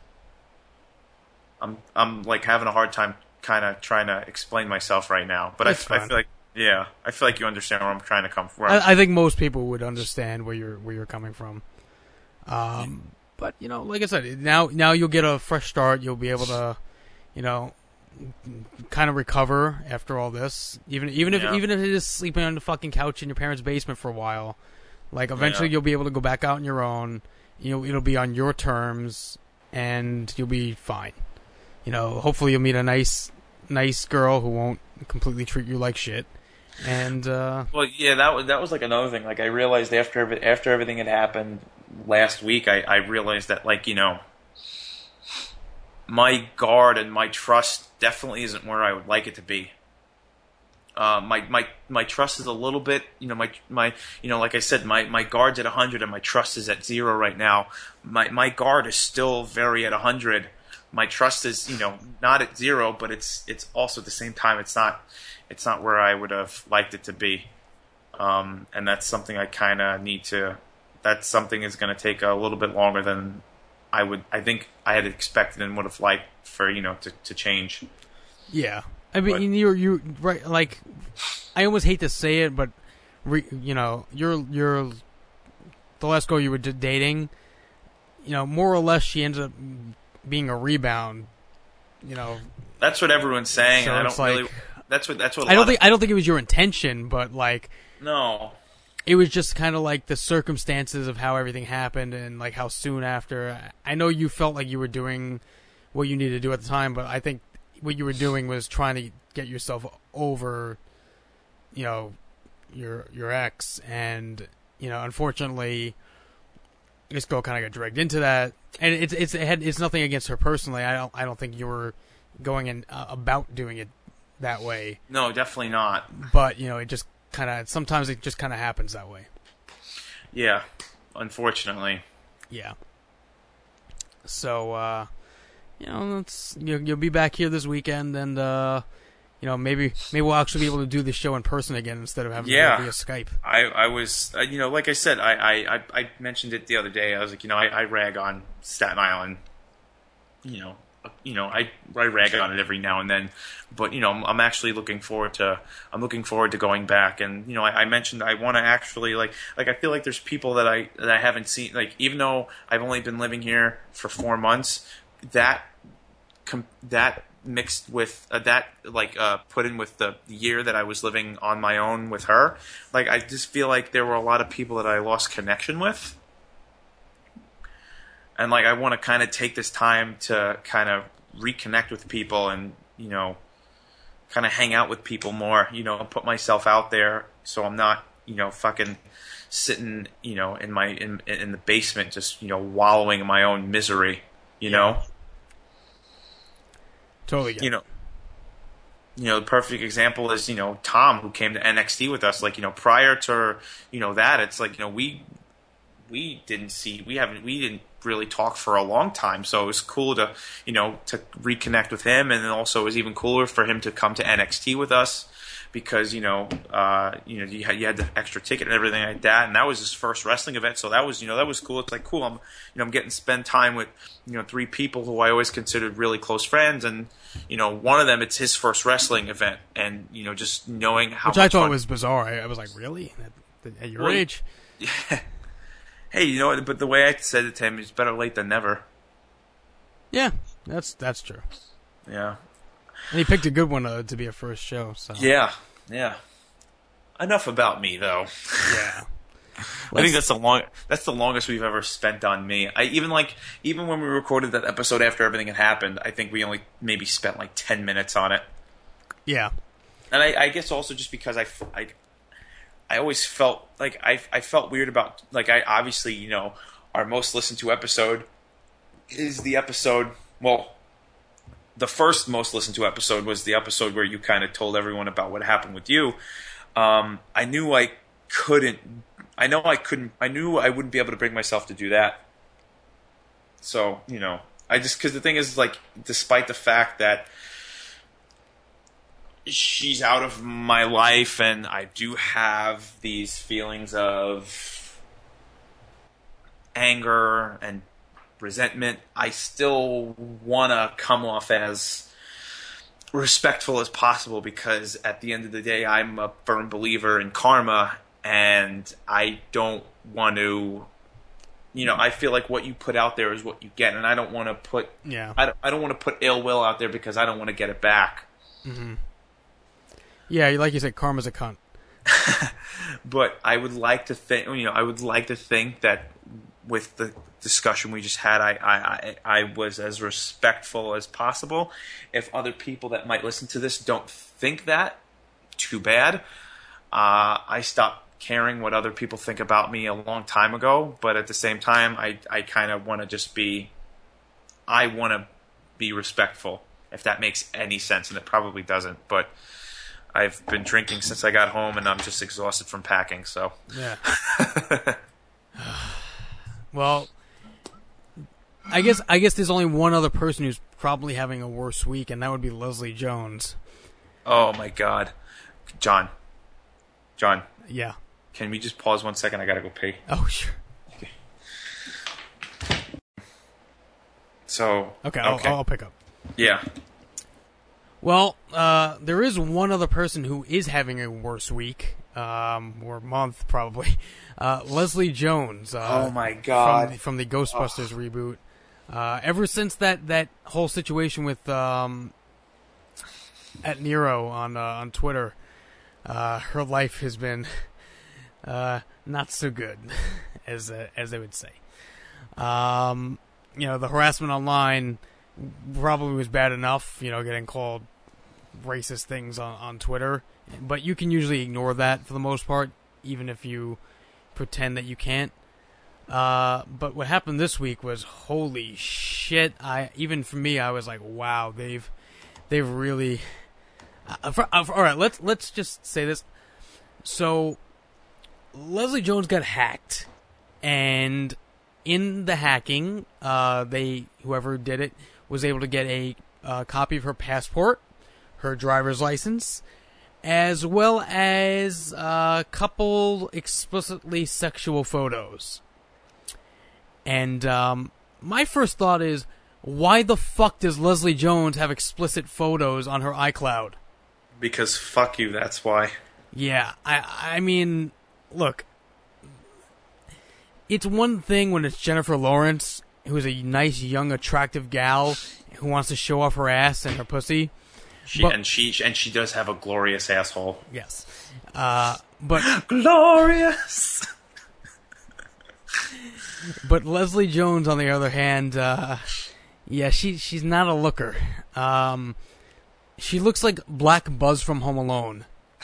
I'm like having a hard time kind of trying to explain myself right now, but I feel like you understand where I'm trying to come from. I think most people would understand where you're coming from. But like I said, now you'll get a fresh start. You'll be able to, kind of recover after all this. Even if it is sleeping on the fucking couch in your parents' basement for a while, like eventually you'll be able to go back out on your own. It'll be on your terms, and you'll be fine. Hopefully you'll meet a nice girl who won't completely treat you like shit. And well, yeah, that was like another thing. Like, I realized after everything had happened last week, I realized that, like, my guard and my trust definitely isn't where I would like it to be. My trust is a little bit, my like I said, my guard's at 100 and my trust is at 0 right now. My guard is still very at 100. My trust is, not at 0, but it's also at the same time it's not where I would have liked it to be, and that's something I kind of need to. That's something is going to take a little bit longer than I think I had expected and would have liked for to change. Yeah, I mean you're right. Like, I almost hate to say it, but you're the last girl you were dating. More or less, she ends up being a rebound, That's what everyone's saying, so and I don't like, really. That's what. I don't think it was your intention, but like, no, it was just kind of like the circumstances of how everything happened and like how soon after. I know you felt like you were doing what you needed to do at the time, but I think what you were doing was trying to get yourself over, your ex, and unfortunately, this girl kind of got dragged into that. And it's nothing against her personally. I don't think you were going in about doing it that way. No, definitely not. But it just sometimes it just kind of happens that way. Yeah, unfortunately. Yeah. So you'll be back here this weekend, and maybe we'll actually be able to do this show in person again instead of having to do it via Skype. I was, like I said, I mentioned it the other day. I was like, I rag on Staten Island. I rag on it every now and then, but I'm actually looking forward to going back. And I mentioned I want to actually like I feel like there's people that I haven't seen, like, even though I've only been living here for 4 months, that mixed with put in with the year that I was living on my own with her, like, I just feel like there were a lot of people that I lost connection with. And, like, I want to kind of take this time to kind of reconnect with people and, kind of hang out with people more, put myself out there so I'm not, fucking sitting, in the basement just, wallowing in my own misery, know? Totally get it. The perfect example is, Tom, who came to NXT with us. Like, prior to, that, it's like, we didn't really talk for a long time, so it was cool to to reconnect with him, and then also it was even cooler for him to come to NXT with us because you had the extra ticket and everything like that, and that was his first wrestling event, so that was cool. It's like, cool, I'm getting to spend time with 3 people who I always considered really close friends, and one of them, it's his first wrestling event, and just knowing how which I thought was bizarre. I was like, really, at your age? Yeah. Hey, but the way I said it to him is better late than never. Yeah, that's true. Yeah. And he picked a good one to be a first show. So yeah. Enough about me, though. Yeah. I think that's the longest we've ever spent on me. Even when we recorded that episode after everything had happened, I think we only maybe spent like 10 minutes on it. Yeah. And I guess also just because I always felt like I felt weird about, like, I obviously, our most listened to episode is the episode, well, the first most listened to episode was the episode where you kind of told everyone about what happened with you. I knew I wouldn't be able to bring myself to do that. So, because the thing is, like, despite the fact that she's out of my life, and I do have these feelings of anger and resentment, I still want to come off as respectful as possible, because at the end of the day, I'm a firm believer in karma, and I don't want to, I feel like what you put out there is what you get, and I don't want to put, I don't want to put ill will out there because I don't want to get it back. Mm-hmm. Yeah, like you said, karma's a cunt. But I would like to think, that with the discussion we just had, I was as respectful as possible. If other people that might listen to this don't think that, too bad. I stopped caring what other people think about me a long time ago, but at the same time, I kind of want to I want to be respectful, if that makes any sense, and it probably doesn't, but I've been drinking since I got home, and I'm just exhausted from packing, so. Yeah. Well, I guess there's only one other person who's probably having a worse week, and that would be Leslie Jones. Oh, my God. John. Yeah. Can we just pause 1 second? I gotta go pee. Oh, sure. Okay. So. Okay, I'll pick up. Yeah. Well, there is one other person who is having a worse week, or month probably. Leslie Jones. Oh my God! From the Ghostbusters reboot. Ever since that whole situation with at Nero on Twitter, her life has been not so good, as they would say. The harassment online probably was bad enough, getting called racist things on Twitter, but you can usually ignore that for the most part, even if you pretend that you can't. But what happened this week was, holy shit! Even for me, I was like, wow, they've really. All right, let's just say this. So, Leslie Jones got hacked, and in the hacking, whoever did it was able to get a copy of her passport, her driver's license, as well as a couple explicitly sexual photos. And my first thought is, why the fuck does Leslie Jones have explicit photos on her iCloud? Because fuck you, that's why. Yeah, I mean, look, it's one thing when it's Jennifer Lawrence, who's a nice, young, attractive gal who wants to show off her ass and her pussy. She does have a glorious asshole. Yes, but glorious. But Leslie Jones, on the other hand, yeah, she's not a looker. She looks like Black Buzz from Home Alone.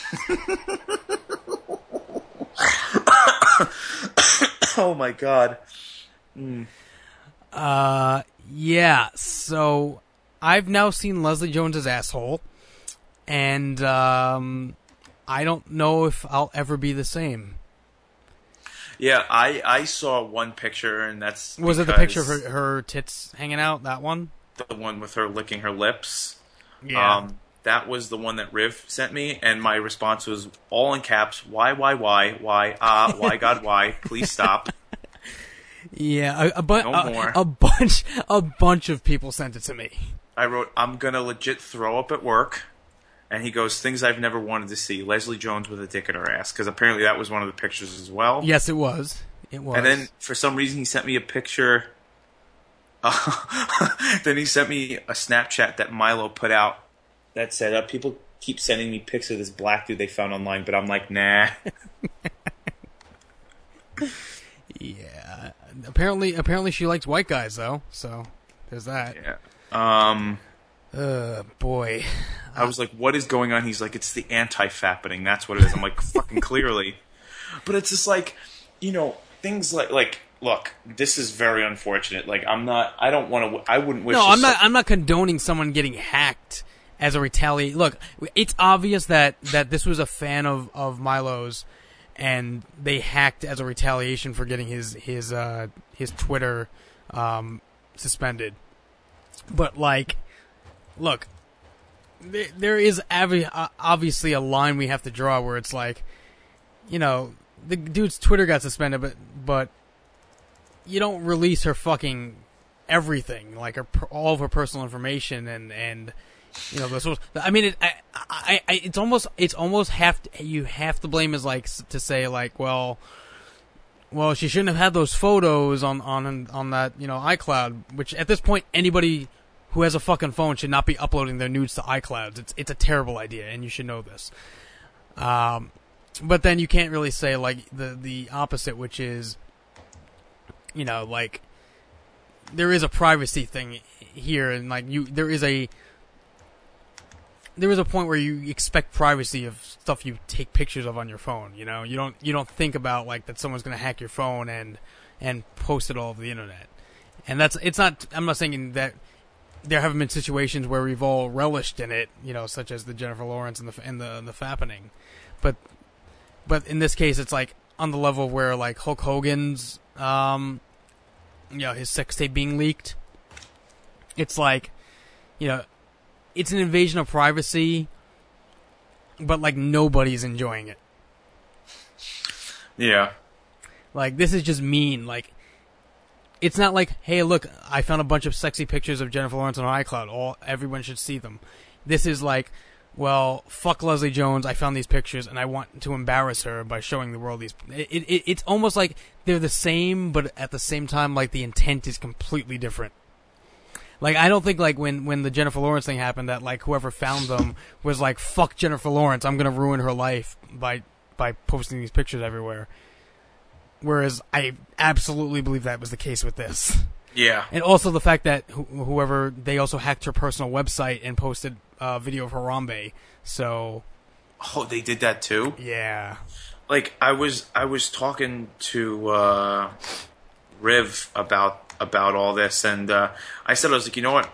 Oh my god. Yeah, so I've now seen Leslie Jones's asshole, and I don't know if I'll ever be the same. Yeah, I saw one picture, and that's Was it the picture of her tits hanging out, that one? The one with her licking her lips. Yeah. That was the one that Riv sent me, and my response was all in caps, why, why, God, why, please stop. Yeah, a bunch of people sent it to me. I wrote, I'm gonna legit throw up at work, and he goes, things I've never wanted to see, Leslie Jones with a dick in her ass, because apparently that was one of the pictures as well. Yes, it was. It was. And then, for some reason, he sent me a picture, then he sent me a Snapchat that Milo put out that said, people keep sending me pics of this black dude they found online, but I'm like, nah. Yeah. Apparently she likes white guys, though, so there's that. Yeah. Boy. I was like, what is going on? He's like, it's the anti-fappening. That's what it is. I'm like, fucking clearly. But it's just like, things like, look, this is very unfortunate. Like, I wouldn't wish. No, I'm not condoning someone getting hacked as a retaliate. Look, it's obvious that this was a fan of Milo's, and they hacked as a retaliation for getting his Twitter suspended. But like, look, there is obviously a line we have to draw where it's like, the dude's Twitter got suspended, but you don't release her fucking everything, like all of her personal information and those. I mean, it's almost you have to blame as like to say like, well, she shouldn't have had those photos on that iCloud, which at this point anybody who has a fucking phone should not be uploading their nudes to iClouds. It's a terrible idea, and you should know this. But then you can't really say like the opposite, which is, like there is a privacy thing here, and like there is a point where you expect privacy of stuff you take pictures of on your phone. You don't think about like that someone's going to hack your phone and post it all over the internet. And it's not. I'm not saying that there haven't been situations where we've all relished in it, such as the Jennifer Lawrence and the fappening, but in this case, it's like on the level where like Hulk Hogan's, his sex tape being leaked. It's like, it's an invasion of privacy, but like nobody's enjoying it. Yeah. Like, this is just mean. Like, it's not like, hey, look, I found a bunch of sexy pictures of Jennifer Lawrence on iCloud. Everyone should see them. This is like, well, fuck Leslie Jones. I found these pictures, and I want to embarrass her by showing the world these. It's almost like they're the same, but at the same time, like the intent is completely different. Like, I don't think like when the Jennifer Lawrence thing happened that like whoever found them was like, fuck Jennifer Lawrence, I'm gonna ruin her life by posting these pictures everywhere. Whereas I absolutely believe that was the case with this. Yeah. And also the fact that whoever, they also hacked her personal website and posted a video of Harambe. So. Oh, they did that too? Yeah. Like, I was talking to Riv about all this, and I said, I was like, you know what?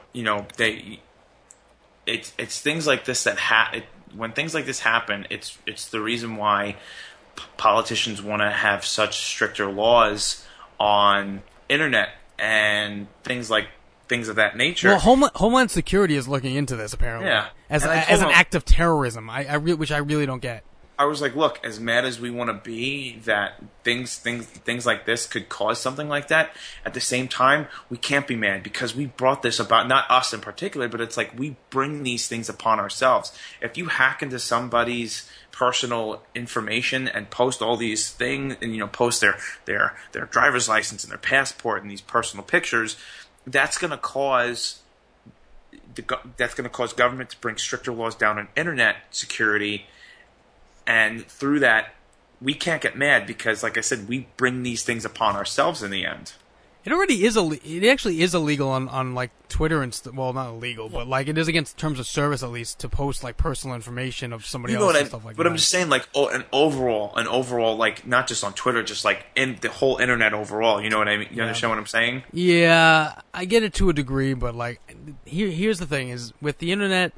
It's things like this that when things like this happen, it's the reason why politicians want to have such stricter laws on internet and things like things of that nature. Well, Homeland Security is looking into this apparently. Yeah. As an act of terrorism. Which I really don't get. I was like, look, as mad as we want to be that things like this could cause something like that, at the same time, we can't be mad because we brought this about, not us in particular, but it's like we bring these things upon ourselves. If you hack into somebody's personal information and post all these things and, post their driver's license and their passport and these personal pictures, that's going to cause government to bring stricter laws down on internet security. And through that, we can't get mad because, like I said, we bring these things upon ourselves in the end. It already is it actually is illegal on like Twitter and well, not illegal, but like it is against terms of service at least to post like personal information of somebody else and stuff like that. But I'm just saying, like, an overall, like not just on Twitter, just like in the whole internet overall. You know what I mean? You understand what I'm saying? Yeah, I get it to a degree, but like here's the thing: is with the internet,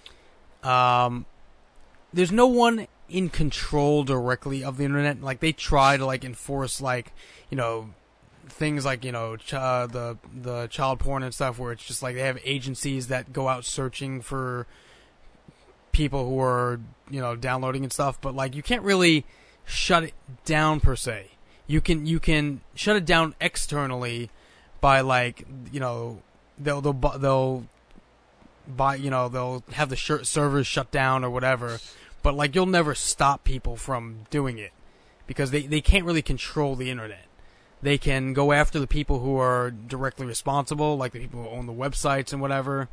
there's no one in control directly of the internet. Like they try to like enforce like things like the child porn and stuff where it's just like they have agencies that go out searching for people who are downloading and stuff, but like you can't really shut it down per se. You can shut it down externally by like they'll have the servers shut down or whatever. But, like, you'll never stop people from doing it because they can't really control the internet. They can go after the people who are directly responsible, like the people who own the websites and whatever.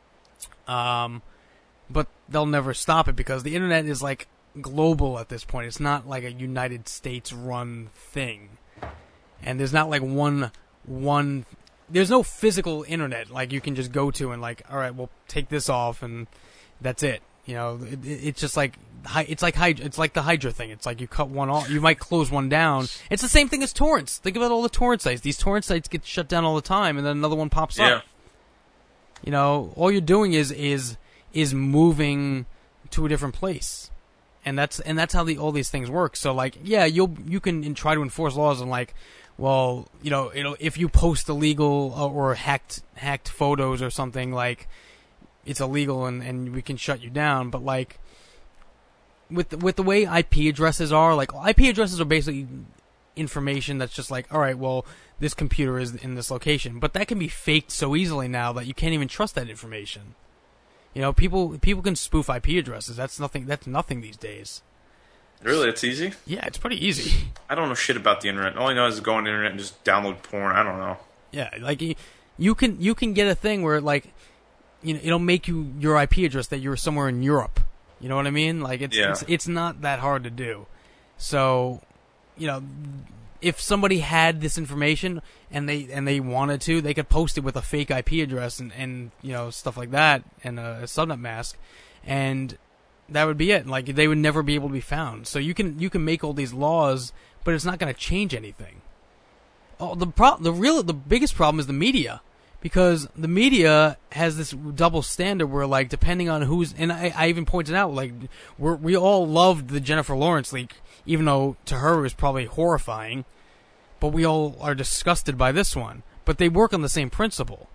But they'll never stop it because the internet is, like, global at this point. It's not, like, a United States-run thing. And there's not, like, one... There's no physical internet, like, you can just go to and, like, all right, we'll take this off and that's it. It's just like it's like the Hydra thing. It's like you cut one off, you might close one down. It's the same thing as torrents. Think about all the torrent sites. These torrent sites get shut down all the time, and then another one pops up. All you're doing is moving to a different place, and that's how all these things work. So like, yeah, you can try to enforce laws and like, well, if you post illegal or hacked photos or something like. It's illegal and we can shut you down, but like with the way IP addresses are, like IP addresses are basically information that's just like, all right, well, this computer is in this location, but that can be faked so easily now that you can't even trust that information. People can spoof IP addresses. That's nothing these days. Really, it's easy? Yeah, it's pretty easy. I don't know shit about the internet. All I know is go on the internet and just download porn. I don't know. Yeah, like you can get a thing where like. It'll make your IP address that you're somewhere in Europe. You know what I mean? Like it's not that hard to do. So, if somebody had this information and they wanted to, they could post it with a fake IP address and stuff like that and a subnet mask, and that would be it. Like they would never be able to be found. So you can make all these laws, but it's not going to change anything. Oh, the biggest problem is the media. Because the media has this double standard where, like, depending on who's... And I even pointed out, like, we all loved the Jennifer Lawrence leak, even though to her it was probably horrifying. But we all are disgusted by this one. But they work on the same principle.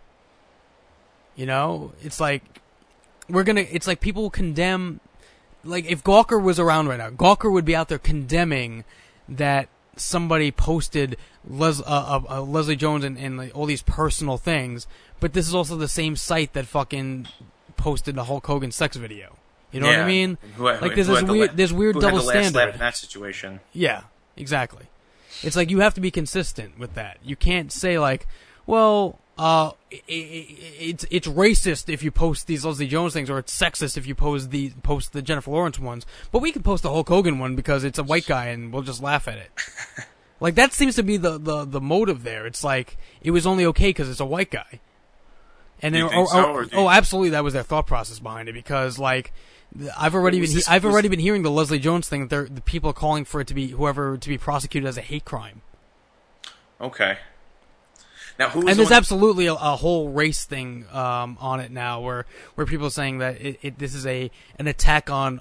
It's like... It's like people condemn... Like, if Gawker was around right now, Gawker would be out there condemning that somebody posted Leslie Jones and like, all these personal things, but this is also the same site that fucking posted the Hulk Hogan sex video. You know what I mean? There's weird double standard in that situation. Yeah, exactly. It's like you have to be consistent with that. You can't say like, well, it's racist if you post these Leslie Jones things, or it's sexist if you post the Jennifer Lawrence ones. But we can post the Hulk Hogan one because it's a white guy and we'll just laugh at it. Like that seems to be the motive there. It's like it was only okay because it's a white guy. And then, absolutely, that was their thought process behind it. Because like I've already been hearing the Leslie Jones thing that the people are calling for it to be to be prosecuted as a hate crime. Okay. Now, there's absolutely a whole race thing on it now, where people are saying that this is an attack on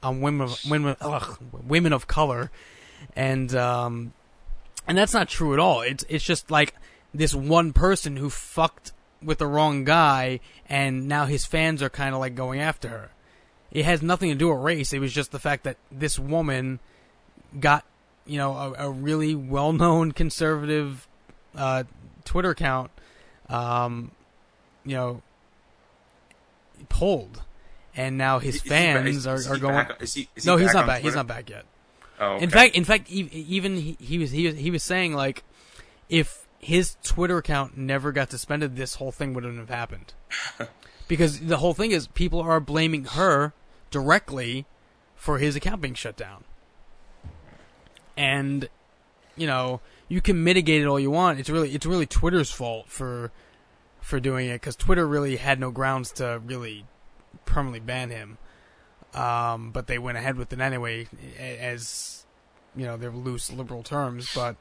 women of color, and that's not true at all. It's just like this one person who fucked with the wrong guy, and now his fans are kind of like going after her. It has nothing to do with race. It was just the fact that this woman got, a really well-known conservative Twitter account, pulled, and now his fans are going. No, he's not back. He's not back yet. Oh, okay. In fact, even he was saying, like, if his Twitter account never got suspended, this whole thing wouldn't have happened. Because the whole thing is people are blaming her directly for his account being shut down. And, you can mitigate it all you want. It's really Twitter's fault for doing it, because Twitter really had no grounds to really permanently ban him. But they went ahead with it anyway, as, their loose liberal terms. But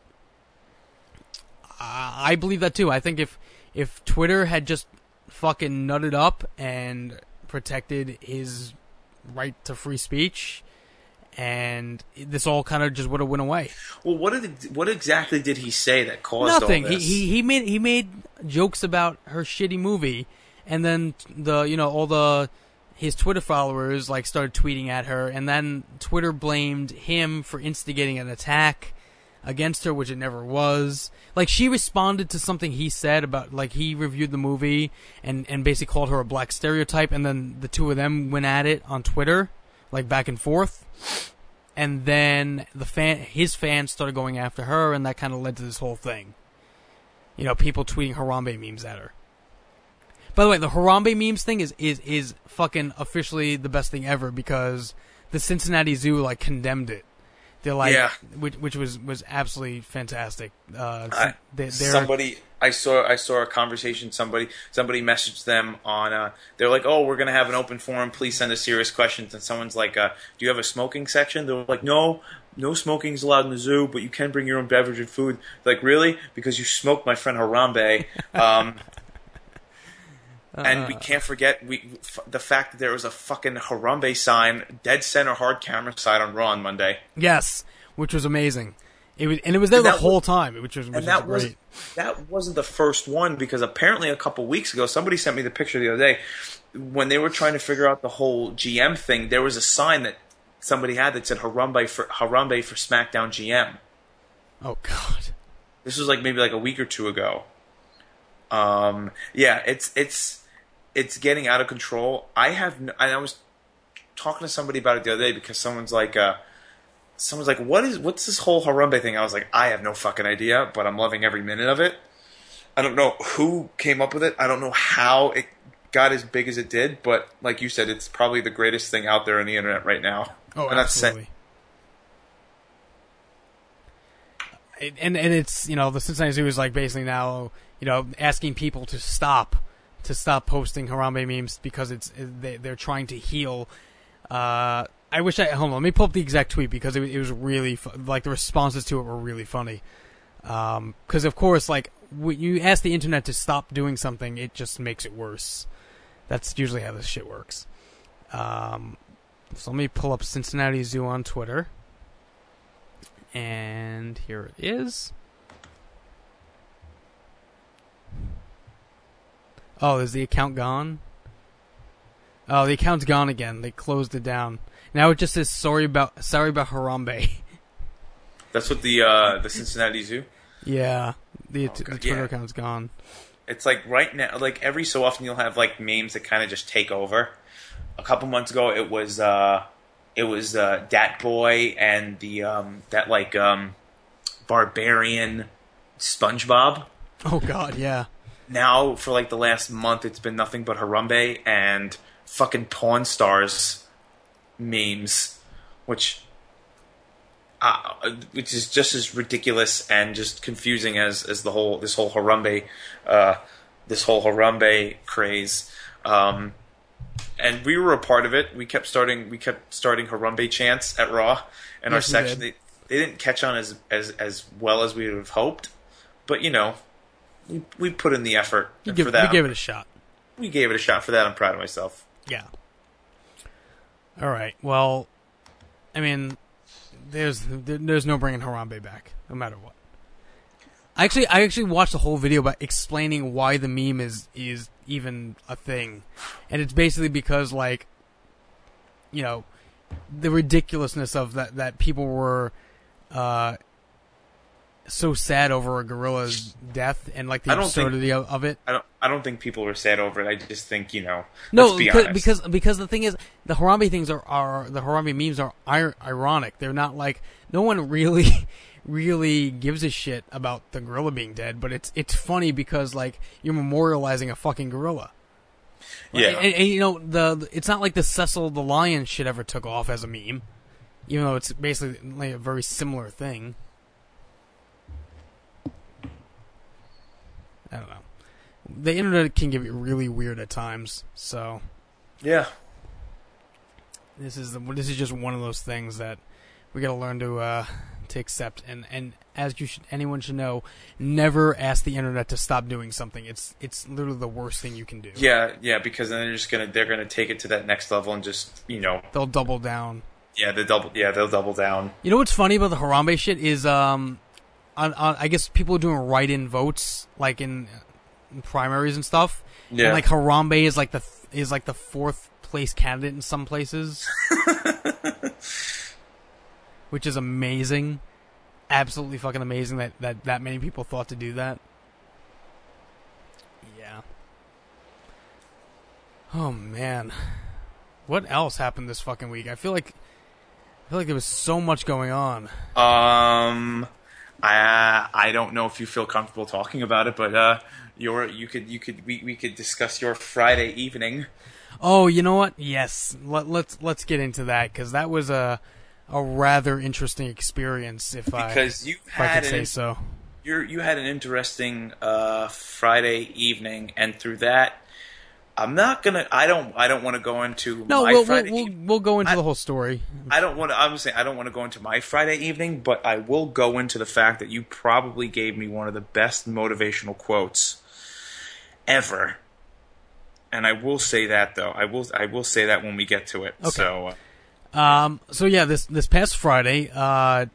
I believe that too. I think if Twitter had just fucking nutted up and protected his right to free speech, and this all kind of just would have went away. Well, what exactly did he say that caused nothing? All this? He made jokes about her shitty movie, and then his Twitter followers like started tweeting at her, and then Twitter blamed him for instigating an attack against her, which it never was. Like, she responded to something he said about, like, he reviewed the movie and basically called her a black stereotype, and then the two of them went at it on Twitter, like, back and forth. And then his fans started going after her, and that kind of led to this whole thing. People tweeting Harambe memes at her. By the way, the Harambe memes thing is fucking officially the best thing ever, because the Cincinnati Zoo, like, condemned it. They're like, yeah. which was absolutely fantastic. I saw a conversation. Somebody messaged them on. They're like, "Oh, we're gonna have an open forum. Please send us serious questions." And someone's like, "Do you have a smoking section?" They're like, "No smoking is allowed in the zoo, but you can bring your own beverage and food." They're like, really? Because you smoked my friend Harambe. And we can't forget the fact that there was a fucking Harambe sign, dead center hard camera sign on Raw on Monday. Yes, which was amazing. It was there the whole time, which was great. That wasn't the first one, because apparently a couple weeks ago, somebody sent me the picture the other day. When they were trying to figure out the whole GM thing, there was a sign that somebody had that said Harambe for SmackDown GM. Oh God! This was maybe a week or two ago. Yeah, it's getting out of control. I was talking to somebody about it the other day, because someone's like, what's this whole Harambe thing? I was like, I have no fucking idea, but I'm loving every minute of it. I don't know who came up with it. I don't know how it got as big as it did, but like you said, it's probably the greatest thing out there on the internet right now. Oh, absolutely. And it's, the Cincinnati Zoo is basically now, asking people to stop posting Harambe memes, because they're trying to heal. Hold on, let me pull up the exact tweet, because it was really the responses to it were really funny. Because of course, when you ask the internet to stop doing something, it just makes it worse. That's usually how this shit works. So let me pull up Cincinnati Zoo on Twitter, and here it is. Oh, is the account gone? Oh, the account's gone again. They closed it down. Now it just says sorry about Harambe. That's what the Cincinnati Zoo? Yeah, the Twitter account's gone. It's right now, every so often you'll have memes that kind of just take over. A couple months ago, it was Dat Boy and the barbarian SpongeBob. Oh God, yeah. Now, for the last month, it's been nothing but Harambe and fucking Pawn Stars memes, which is just as ridiculous and just confusing as this whole Harambe craze. And we were a part of it. We kept starting Harambe chants at Raw in our section. They didn't catch on as well as we would have hoped, but we put in the effort for that. We gave it a shot. We gave it a shot. For that, I'm proud of myself. Yeah. All right. Well, I mean, there's no bringing Harambe back, no matter what. I actually watched the whole video about explaining why the meme is even a thing, and it's basically because, like, you know, the ridiculousness of that people were so sad over a gorilla's death, and like the absurdity of it. I don't think people were sad over it. I just think, you know, no, let's be honest. because the thing is, the Harambe things are the Harambe memes are ironic. They're not like, no one really gives a shit about the gorilla being dead, but it's funny because, like, you're memorializing a fucking gorilla. Yeah, and you know, it's not like the Cecil the lion shit ever took off as a meme, even though it's basically like a very similar thing. I don't know. The internet can get really weird at times, so yeah. This is just one of those things that we got to learn to accept, and as anyone should know, never ask the internet to stop doing something. It's literally the worst thing you can do. Yeah, because then they're gonna take it to that next level and just, you know, they'll double down. Yeah, they'll double down. You know what's funny about the Harambe shit is I guess people are doing write-in votes, like in primaries and stuff. Yeah. And like Harambe is like the fourth place candidate in some places, which is amazing. Absolutely fucking amazing that many people thought to do that. Yeah. Oh man, what else happened this fucking week? I feel like there was so much going on. I don't know if you feel comfortable talking about it, but we could discuss your Friday evening. Oh, you know what? Yes, let's get into that, because that was a rather interesting experience. If I could say so. You had an interesting Friday evening, and through that, I don't want to go into we'll go into the whole story. I don't want to go into my Friday evening, but I will go into the fact that you probably gave me one of the best motivational quotes ever. And I will say that, though. I will say that when we get to it. Okay. So yeah, this past Friday, one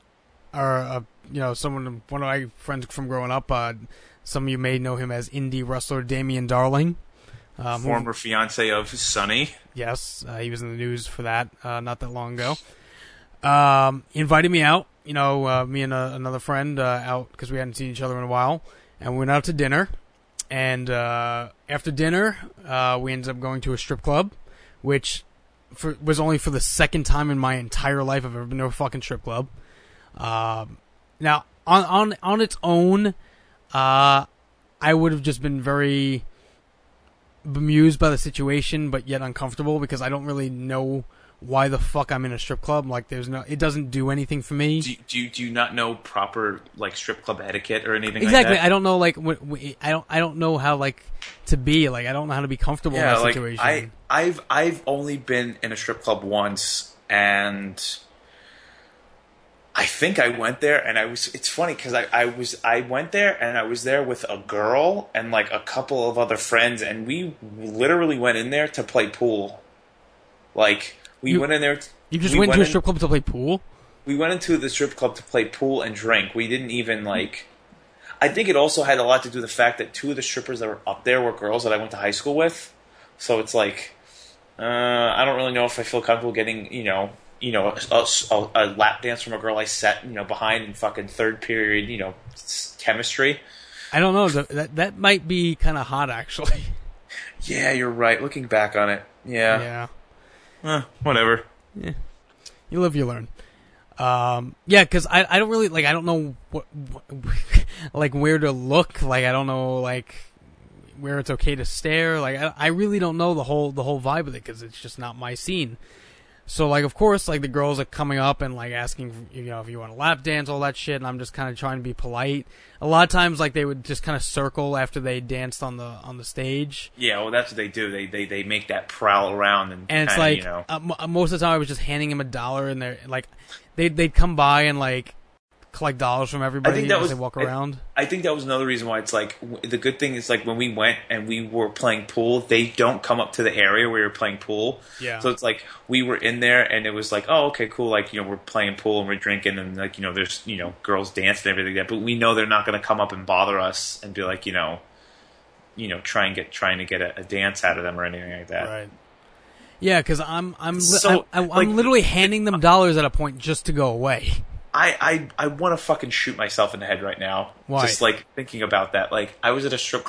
of my friends from growing up, some of you may know him as indie wrestler Damian Darling. Former fiance of Sonny. Yes, he was in the news for that not that long ago. He invited me out, me and another friend out, because we hadn't seen each other in a while, and we went out to dinner. And after dinner, we ended up going to a strip club, which was only for the second time in my entire life I've ever been to a fucking strip club. Now, on its own, I would have just been very bemused by the situation, but yet uncomfortable, because I don't really know why the fuck I'm in a strip club. Like, it doesn't do anything for me. Do you not know proper, like, strip club etiquette or anything exactly. like that? I don't know, like, I don't know how, like, to be. Like, I don't know how to be comfortable in that situation. I've only been in a strip club once, and I think I went there, and it's funny, because I went there, and I was there with a girl and, like, a couple of other friends, and we literally went in there to play pool. Like, we went in there. You just went into a strip club to play pool? We went into the strip club to play pool and drink. We didn't even, like... I think it also had a lot to do with the fact that two of the strippers that were up there were girls that I went to high school with. So it's like, I don't really know if I feel comfortable getting, a lap dance from a girl I sat, behind in fucking third period, chemistry. I don't know. That might be kind of hot, actually. Yeah, you're right. Looking back on it. Yeah. Whatever. Yeah. You live, you learn. Yeah, because I don't really, like, I don't know what like, where to look. Like, I don't know, like, where it's okay to stare. Like, I really don't know the whole vibe of it, because it's just not my scene. So, like, of course, like, the girls are coming up and, like, asking, if you want to lap dance, all that shit, and I'm just kind of trying to be polite. A lot of times, like, they would just kind of circle after they danced on the stage. Yeah, well, that's what they do. They make that prowl around, and it's like, most of the time I was just handing him $1, and they're, like, they'd come by and, like, collect dollars from everybody as they walk around. I think that was another reason why it's like the good thing is like when we went and we were playing pool, they don't come up to the area where you're playing pool. Yeah. So it's like we were in there and it was like, oh, okay, cool. Like, we're playing pool and we're drinking and like, there's, girls dancing and everything like that. But we know they're not going to come up and bother us and be like, trying to get a dance out of them or anything like that. Right. Yeah, because I'm like, literally handing them dollars at a point just to go away. I want to fucking shoot myself in the head right now. Why? Just like thinking about that. Like I was at a strip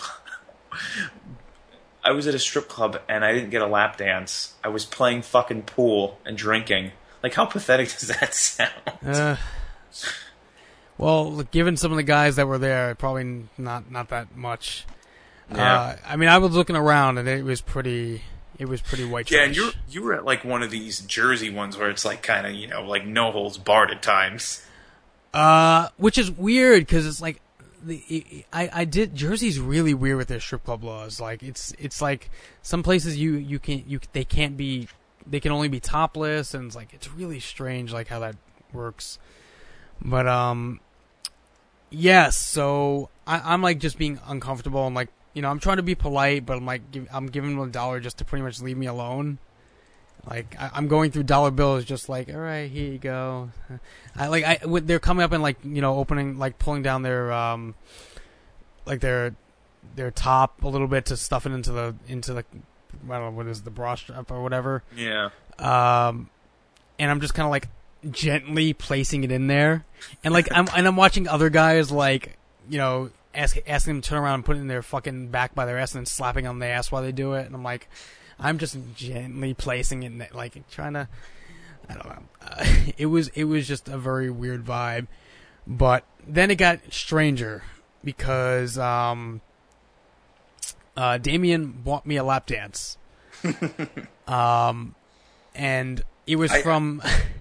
club and I didn't get a lap dance. I was playing fucking pool and drinking. Like how pathetic does that sound? Well, given some of the guys that were there, probably not that much. Yeah. I was looking around and it was pretty white trash. Yeah, and you were at like one of these Jersey ones where it's like kind of like no holds barred at times. Which is weird because it's like Jersey's really weird with their strip club laws. Like it's like some places they can only be topless, and it's really strange like how that works. But yes, so I'm like just being uncomfortable and like. I'm trying to be polite, but I'm giving them $1 just to pretty much leave me alone. Like I'm going through dollar bills, just like, all right, here you go. They're coming up and opening, pulling down their their top a little bit to stuff it into the I don't know what is the bra strap or whatever. Yeah. And I'm just kind of gently placing it in there, and I'm watching other guys asking them to turn around and put it in their fucking back by their ass and then slapping on the ass while they do it. And I'm like, I'm just gently placing it, trying to, I don't know. It was just a very weird vibe. But then it got stranger because Damien bought me a lap dance. And it was from...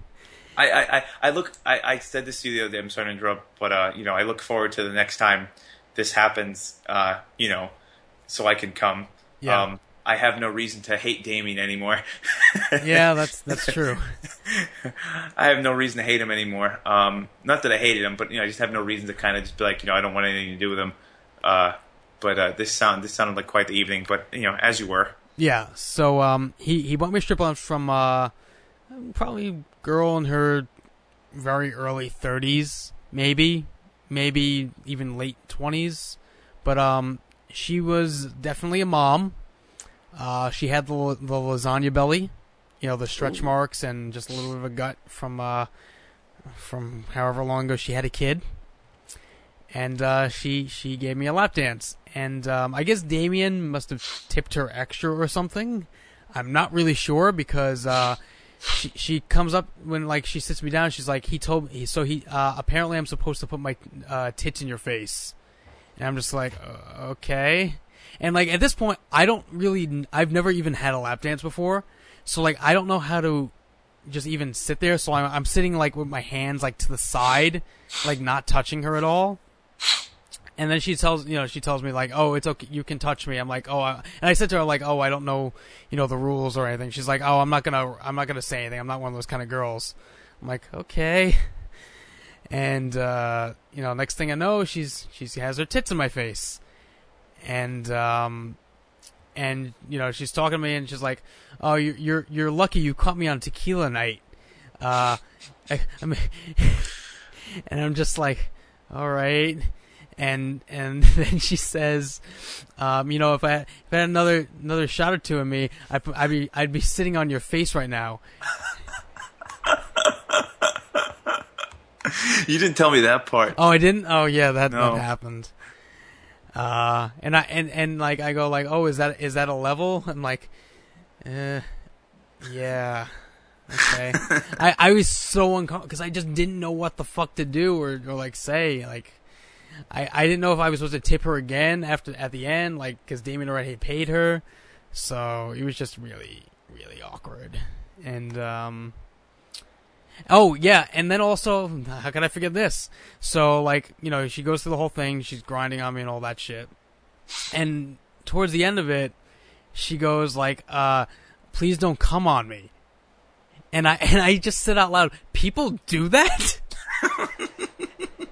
I said this to you the other day, I'm sorry to interrupt, but, I look forward to the next time this happens, so I can come. Yeah. I have no reason to hate Damien anymore. Yeah, that's true. I have no reason to hate him anymore. Not that I hated him, but I just have no reason to kind of just be like, I don't want anything to do with him. But this sounded like quite the evening. But as you were. Yeah. So he bought me a strip club from probably a girl in her very early 30s, maybe even late 20s, but she was definitely a mom. She had the lasagna belly, the stretch marks and just a little bit of a gut from however long ago she had a kid. And she gave me a lap dance, and I guess Damien must have tipped her extra or something. I'm not really sure because she comes up when she sits me down. She's like, he told me, so he apparently I'm supposed to put my tits in your face, and I'm just like, okay. And at this point, I've never even had a lap dance before, so I don't know how to just even sit there. So I'm sitting with my hands to the side, not touching her at all. And then she tells me oh, it's okay, you can touch me. I'm like, oh, and I said to her oh, I don't know, the rules or anything. She's like, oh, I'm not gonna say anything. I'm not one of those kind of girls. I'm like, okay. And next thing I know, she has her tits in my face, and she's talking to me and she's like, oh, you're lucky you caught me on tequila night. And I'm just like, all right. And then she says, if I had another shot or two in me, I'd be sitting on your face right now. You didn't tell me that part. Oh, I didn't? Oh, yeah, that happened. And I go oh, is that a level? I'm like, yeah. Okay. I was so uncomfortable because I just didn't know what the fuck to do or say. I didn't know if I was supposed to tip her again at the end, because Damien already paid her. So it was just really, really awkward. And oh yeah, and then also, how can I forget this? So she goes through the whole thing. She's grinding on me and all that shit. And towards the end of it, she goes please don't come on me. And I just said out loud, people do that?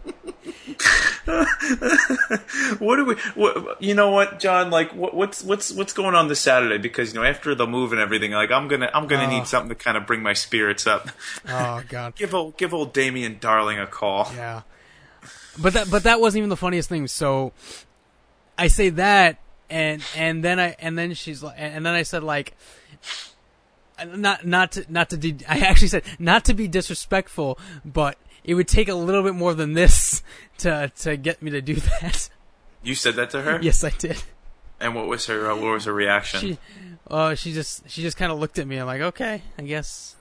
What do we? You know what, John? Like, what's going on this Saturday? Because after the move and everything, like, I'm gonna need something to kind of bring my spirits up. Oh God! Give old Damien Darling a call. Yeah, but that wasn't even the funniest thing. So I say that, and then she's like, and then I said like. I actually said not to be disrespectful, but it would take a little bit more than this to get me to do that. You said that to her? Yes, I did. And what was her reaction? She just kind of looked at me and like, okay, I guess.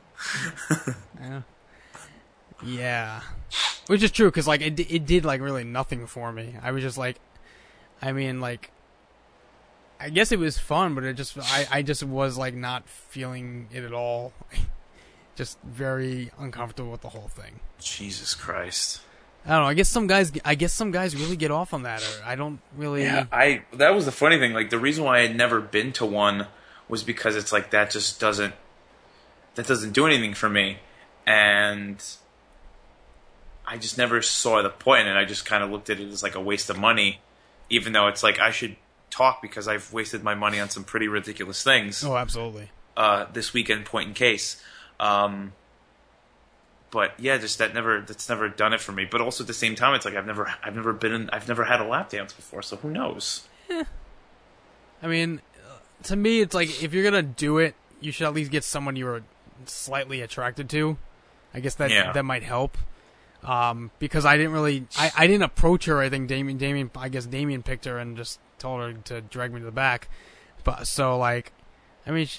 Yeah, which is true because like it did like really nothing for me. I was just like, I mean like. I guess it was fun, but I just was like not feeling it at all. Just very uncomfortable with the whole thing. Jesus Christ. I don't know. I guess some guys really get off on that, or I don't really. Yeah, that was the funny thing. Like the reason why I had never been to one was because it's like that doesn't do anything for me, and I just never saw the point, and I just kind of looked at it as like a waste of money, even though it's like I should talk because I've wasted my money on some pretty ridiculous things. Oh, absolutely. This weekend, point in case. But yeah, just that's never done it for me. But also at the same time, it's like I've never had a lap dance before, so who knows? I mean, to me, it's like if you're gonna do it, you should at least get someone you're slightly attracted to. I guess that might help. Because I didn't approach her. I think Damien picked her and just told her to drag me to the back. But so like, I mean,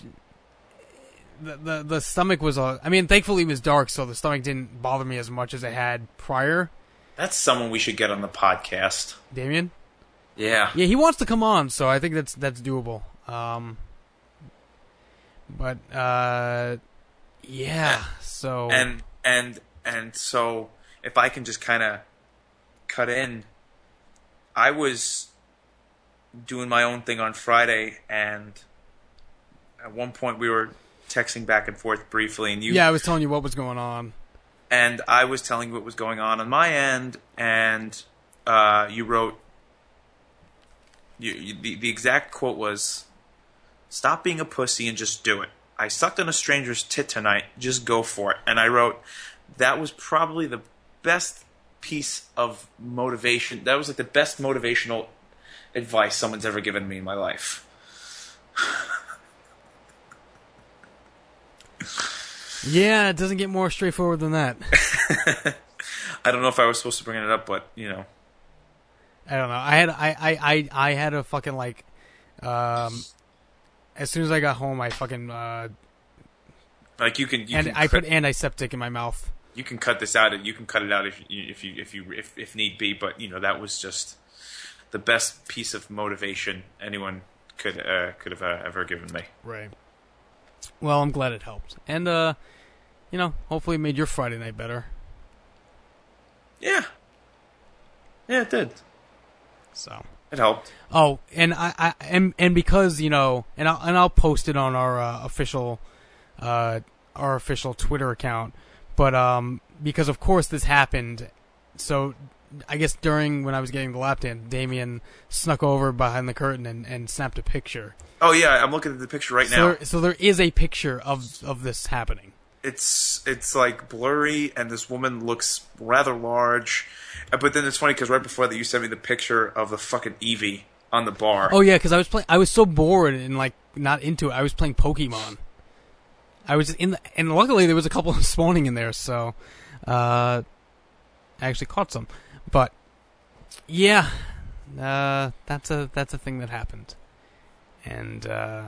the stomach was thankfully it was dark, so the stomach didn't bother me as much as it had prior. That's someone we should get on the podcast. Damien? Yeah. Yeah, he wants to come on, so I think that's doable. Yeah. So and so if I can just kind of cut in, I was doing my own thing on Friday, and at one point we were texting back and forth briefly, and I was telling you what was going on, and I was telling you what was going on my end, and you wrote the exact quote was, "Stop being a pussy and just do it. I sucked on a stranger's tit tonight. Just go for it." And I wrote, that was probably the best piece of motivation. That was like the best motivational advice someone's ever given me in my life. Yeah, it doesn't get more straightforward than that. I don't know if I was supposed to bring it up, but I don't know. I had a fucking like, as soon as I got home, I fucking like you can I put antiseptic in my mouth. You can cut this out. You can cut it out if need be. But that was just the best piece of motivation anyone could have ever given me. Right. Well, I'm glad it helped, and hopefully it made your Friday night better. Yeah, it did. So it helped. Oh, and and because I'll post it on our official Twitter account. But because of course this happened, so I guess when I was getting the lap dance, Damien snuck over behind the curtain and snapped a picture. Oh yeah, I'm looking at the picture right now. So there is a picture of this happening. It's like blurry, and this woman looks rather large. But then it's funny because right before that, you sent me the picture of the fucking Eevee on the bar. Oh yeah, because I was so bored and like not into it. I was playing Pokemon. I was just and luckily there was a couple of spawning in there, so I actually caught some. But yeah, that's a thing that happened, and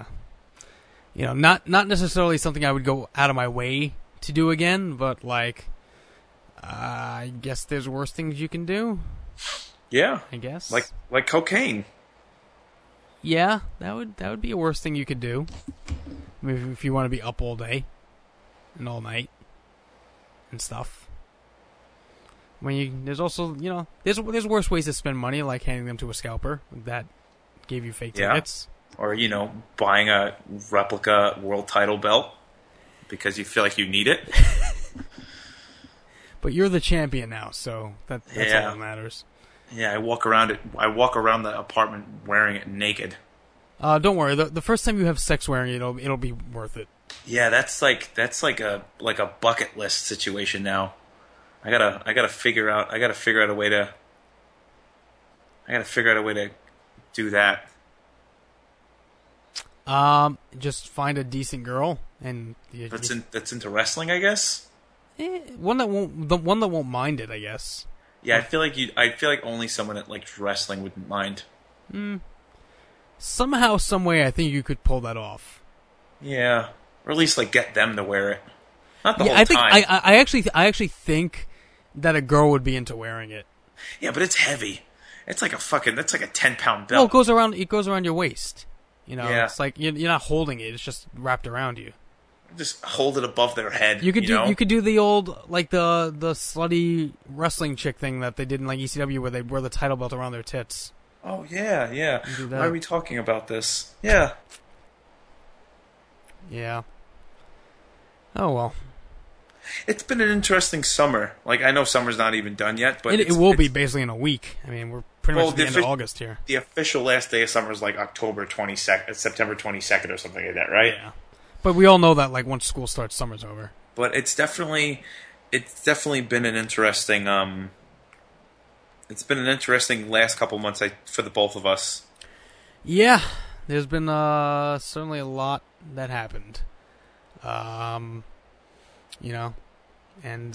not necessarily something I would go out of my way to do again, but like I guess there's worse things you can do. Yeah, I guess like cocaine. Yeah, that would be a worse thing you could do. I mean, if you want to be up all day and all night and stuff. I mean, there's also, there's worse ways to spend money, like handing them to a scalper that gave you fake tickets. Or, buying a replica world title belt because you feel like you need it. But you're the champion now, so that's all that matters. Yeah, I walk around the apartment wearing it naked. Don't worry. The first time you have sex wearing it, it'll be worth it. Yeah, that's like a bucket list situation now. I gotta figure out a way to do that. Just find a decent girl and that's into wrestling, I guess. One that won't mind it, I guess. Yeah, I feel like only someone that likes wrestling wouldn't mind. Somehow, some way, I think you could pull that off. Yeah, or at least like get them to wear it. Not the whole I think time. I actually think that a girl would be into wearing it. Yeah, but it's heavy. It's like a 10-pound belt. Well, it goes around your waist. You know, Yeah. It's like you're not holding it; it's just wrapped around you. Just hold it above their head. You could do the old like the slutty wrestling chick thing that they did in like ECW where they wear the title belt around their tits. Oh yeah. Do that. Why are we talking about this? Yeah. Yeah. Oh well. It's been an interesting summer. Like, I know summer's not even done yet, but it will be basically in a week. I mean, we're pretty much at the end of August here. The official last day of summer is like September 22nd or something like that, right? Yeah. But we all know that like once school starts, summer's over. But it's definitely been an interesting last couple months for the both of us. Yeah, there's been certainly a lot that happened. You know, and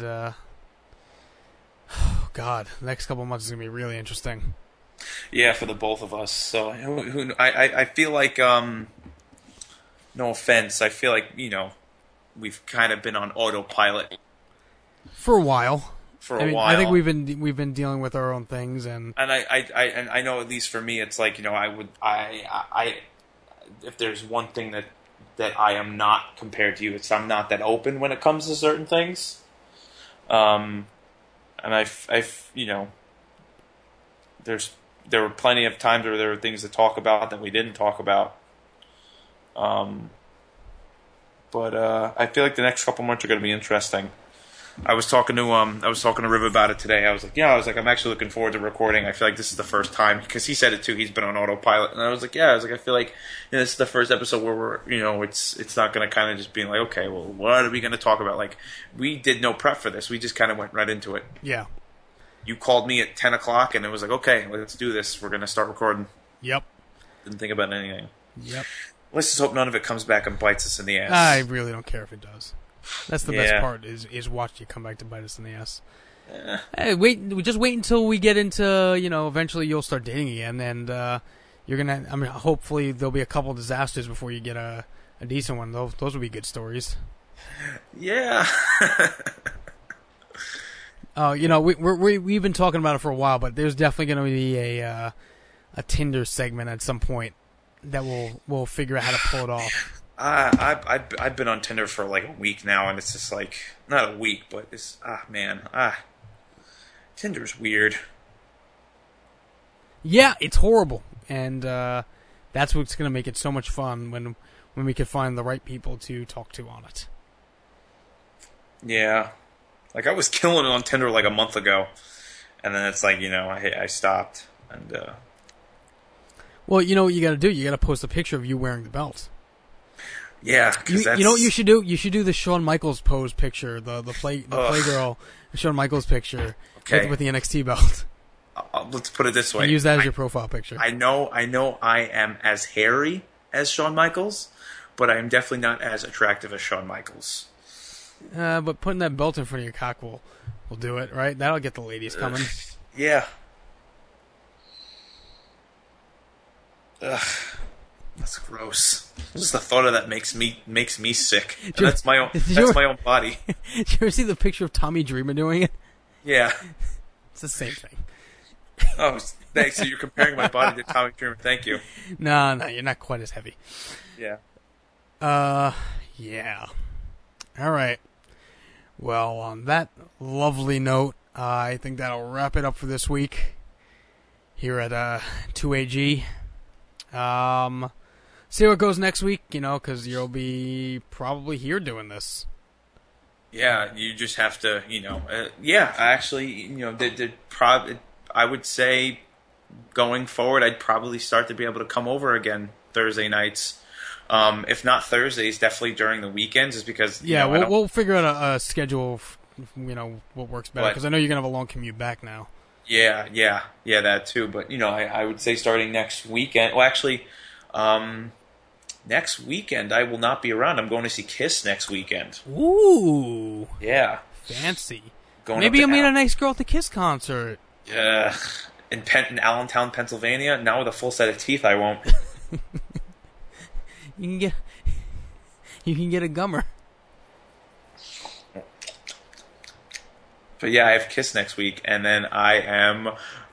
God, the next couple of months is gonna be really interesting. Yeah, for the both of us. So I feel like no offense, I feel like we've kind of been on autopilot for a while. I think we've been dealing with our own things, and I know at least for me, it's like I if there's one thing that I am not compared to you, it's I'm not that open when it comes to certain things. And there were plenty of times where there were things to talk about that we didn't talk about. But I feel like the next couple months are going to be interesting. I was talking to Riv about it today. I was like, I'm actually looking forward to recording. I feel like this is the first time, because he said it too. He's been on autopilot, and I was like, I feel like this is the first episode where we're, it's not going to kind of just be like, okay, well, what are we going to talk about? Like, we did no prep for this. We just kind of went right into it. Yeah. You called me at 10 o'clock, and it was like, okay, let's do this. We're going to start recording. Yep. Didn't think about anything. Yep. Let's just hope none of it comes back and bites us in the ass. I really don't care if it does. That's the best part is watching it come back to bite us in the ass. Hey, just wait until we get into, eventually you'll start dating again, and you're gonna. I mean, hopefully there'll be a couple disasters before you get a decent one. Those will be good stories. Yeah. We've been talking about it for a while, but there's definitely going to be a Tinder segment at some point that we'll figure out how to pull it off. I've been on Tinder for like a week now, and it's just like, not a week, but it's Tinder's weird. Yeah, it's horrible, and that's what's going to make it so much fun when we can find the right people to talk to on it. Yeah, like I was killing it on Tinder like a month ago, and then it's like I stopped, and well, you know what you got to do? You got to post a picture of you wearing the belt. Yeah, because you know what you should do? You should do the Shawn Michaels pose picture, the Playgirl Shawn Michaels picture with the NXT belt. Let's put it this way: and use that as your profile picture. I know I am as hairy as Shawn Michaels, but I am definitely not as attractive as Shawn Michaels. But putting that belt in front of your cock will do it, right? That'll get the ladies coming. Yeah. Ugh. That's gross. Just the thought of that makes me sick. And that's my own body. Did you ever see the picture of Tommy Dreamer doing it? Yeah. It's the same thing. Oh, thanks. So you're comparing my body to Tommy Dreamer. Thank you. No, you're not quite as heavy. Yeah. Yeah. All right. Well, on that lovely note, I think that'll wrap it up for this week here at 2AG. See how it goes next week, because you'll be probably here doing this. Yeah, you just have to, actually, I would say going forward, I'd probably start to be able to come over again Thursday nights. If not Thursdays, definitely during the weekends, just because we'll figure out a schedule. What works better, because I know you're gonna have a long commute back now. Yeah, that too. But I would say starting next weekend. Well, actually, next weekend I will not be around. I'm going to see Kiss next weekend. Ooh, yeah, fancy. Maybe I'll meet a nice girl at the Kiss concert. In Allentown, Pennsylvania. Now with a full set of teeth, I won't. You can get a gummer. But yeah, I have Kiss next week, and then I am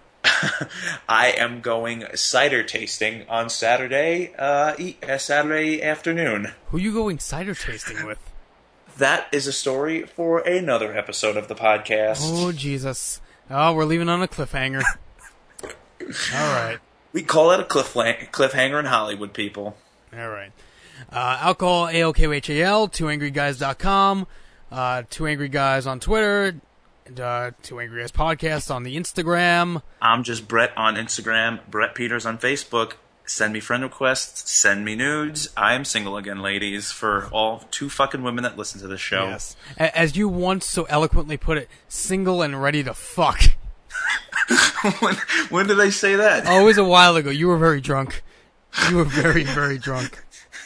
going cider tasting on Saturday afternoon. Who are you going cider tasting with? That is a story for another episode of the podcast. Oh, Jesus. Oh, we're leaving on a cliffhanger. All right. We call it a cliffhanger in Hollywood, people. All right. Alcohol, ALKHAL, 2angryguys.com, 2angryguys on Twitter, 2angryguys podcast on the Instagram. I'm just Brett on Instagram, Brett Peters on Facebook. Send me friend requests, send me nudes. I am single again, ladies, for all 2 fucking women that listen to this show. Yes. As you once so eloquently put it, single and ready to fuck. when did I say that? Oh, it was a while ago. You were very drunk. You were very, very drunk.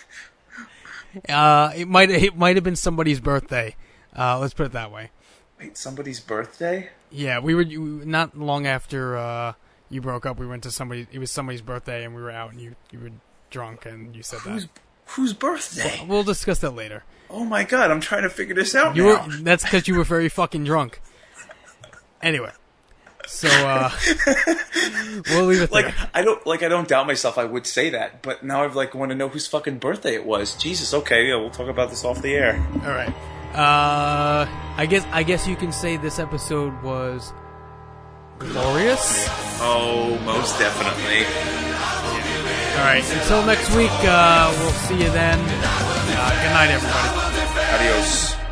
It might have been somebody's birthday. Let's put it that way. Wait, somebody's birthday? Yeah, we were not long after you broke up. We went to somebody. It was somebody's birthday, and we were out, and you were drunk, and you said that. Whose birthday? We'll discuss that later. Oh my god, I'm trying to figure this out now. That's because you were very fucking drunk. Anyway. So we'll leave it there. I don't doubt myself I would say that, but now I want to know whose fucking birthday it was. Jesus, okay, yeah, we'll talk about this off the air. All right. I guess you can say this episode was glorious. Oh, most definitely. All right. Until next week, we'll see you then. Good night, everybody. Adios.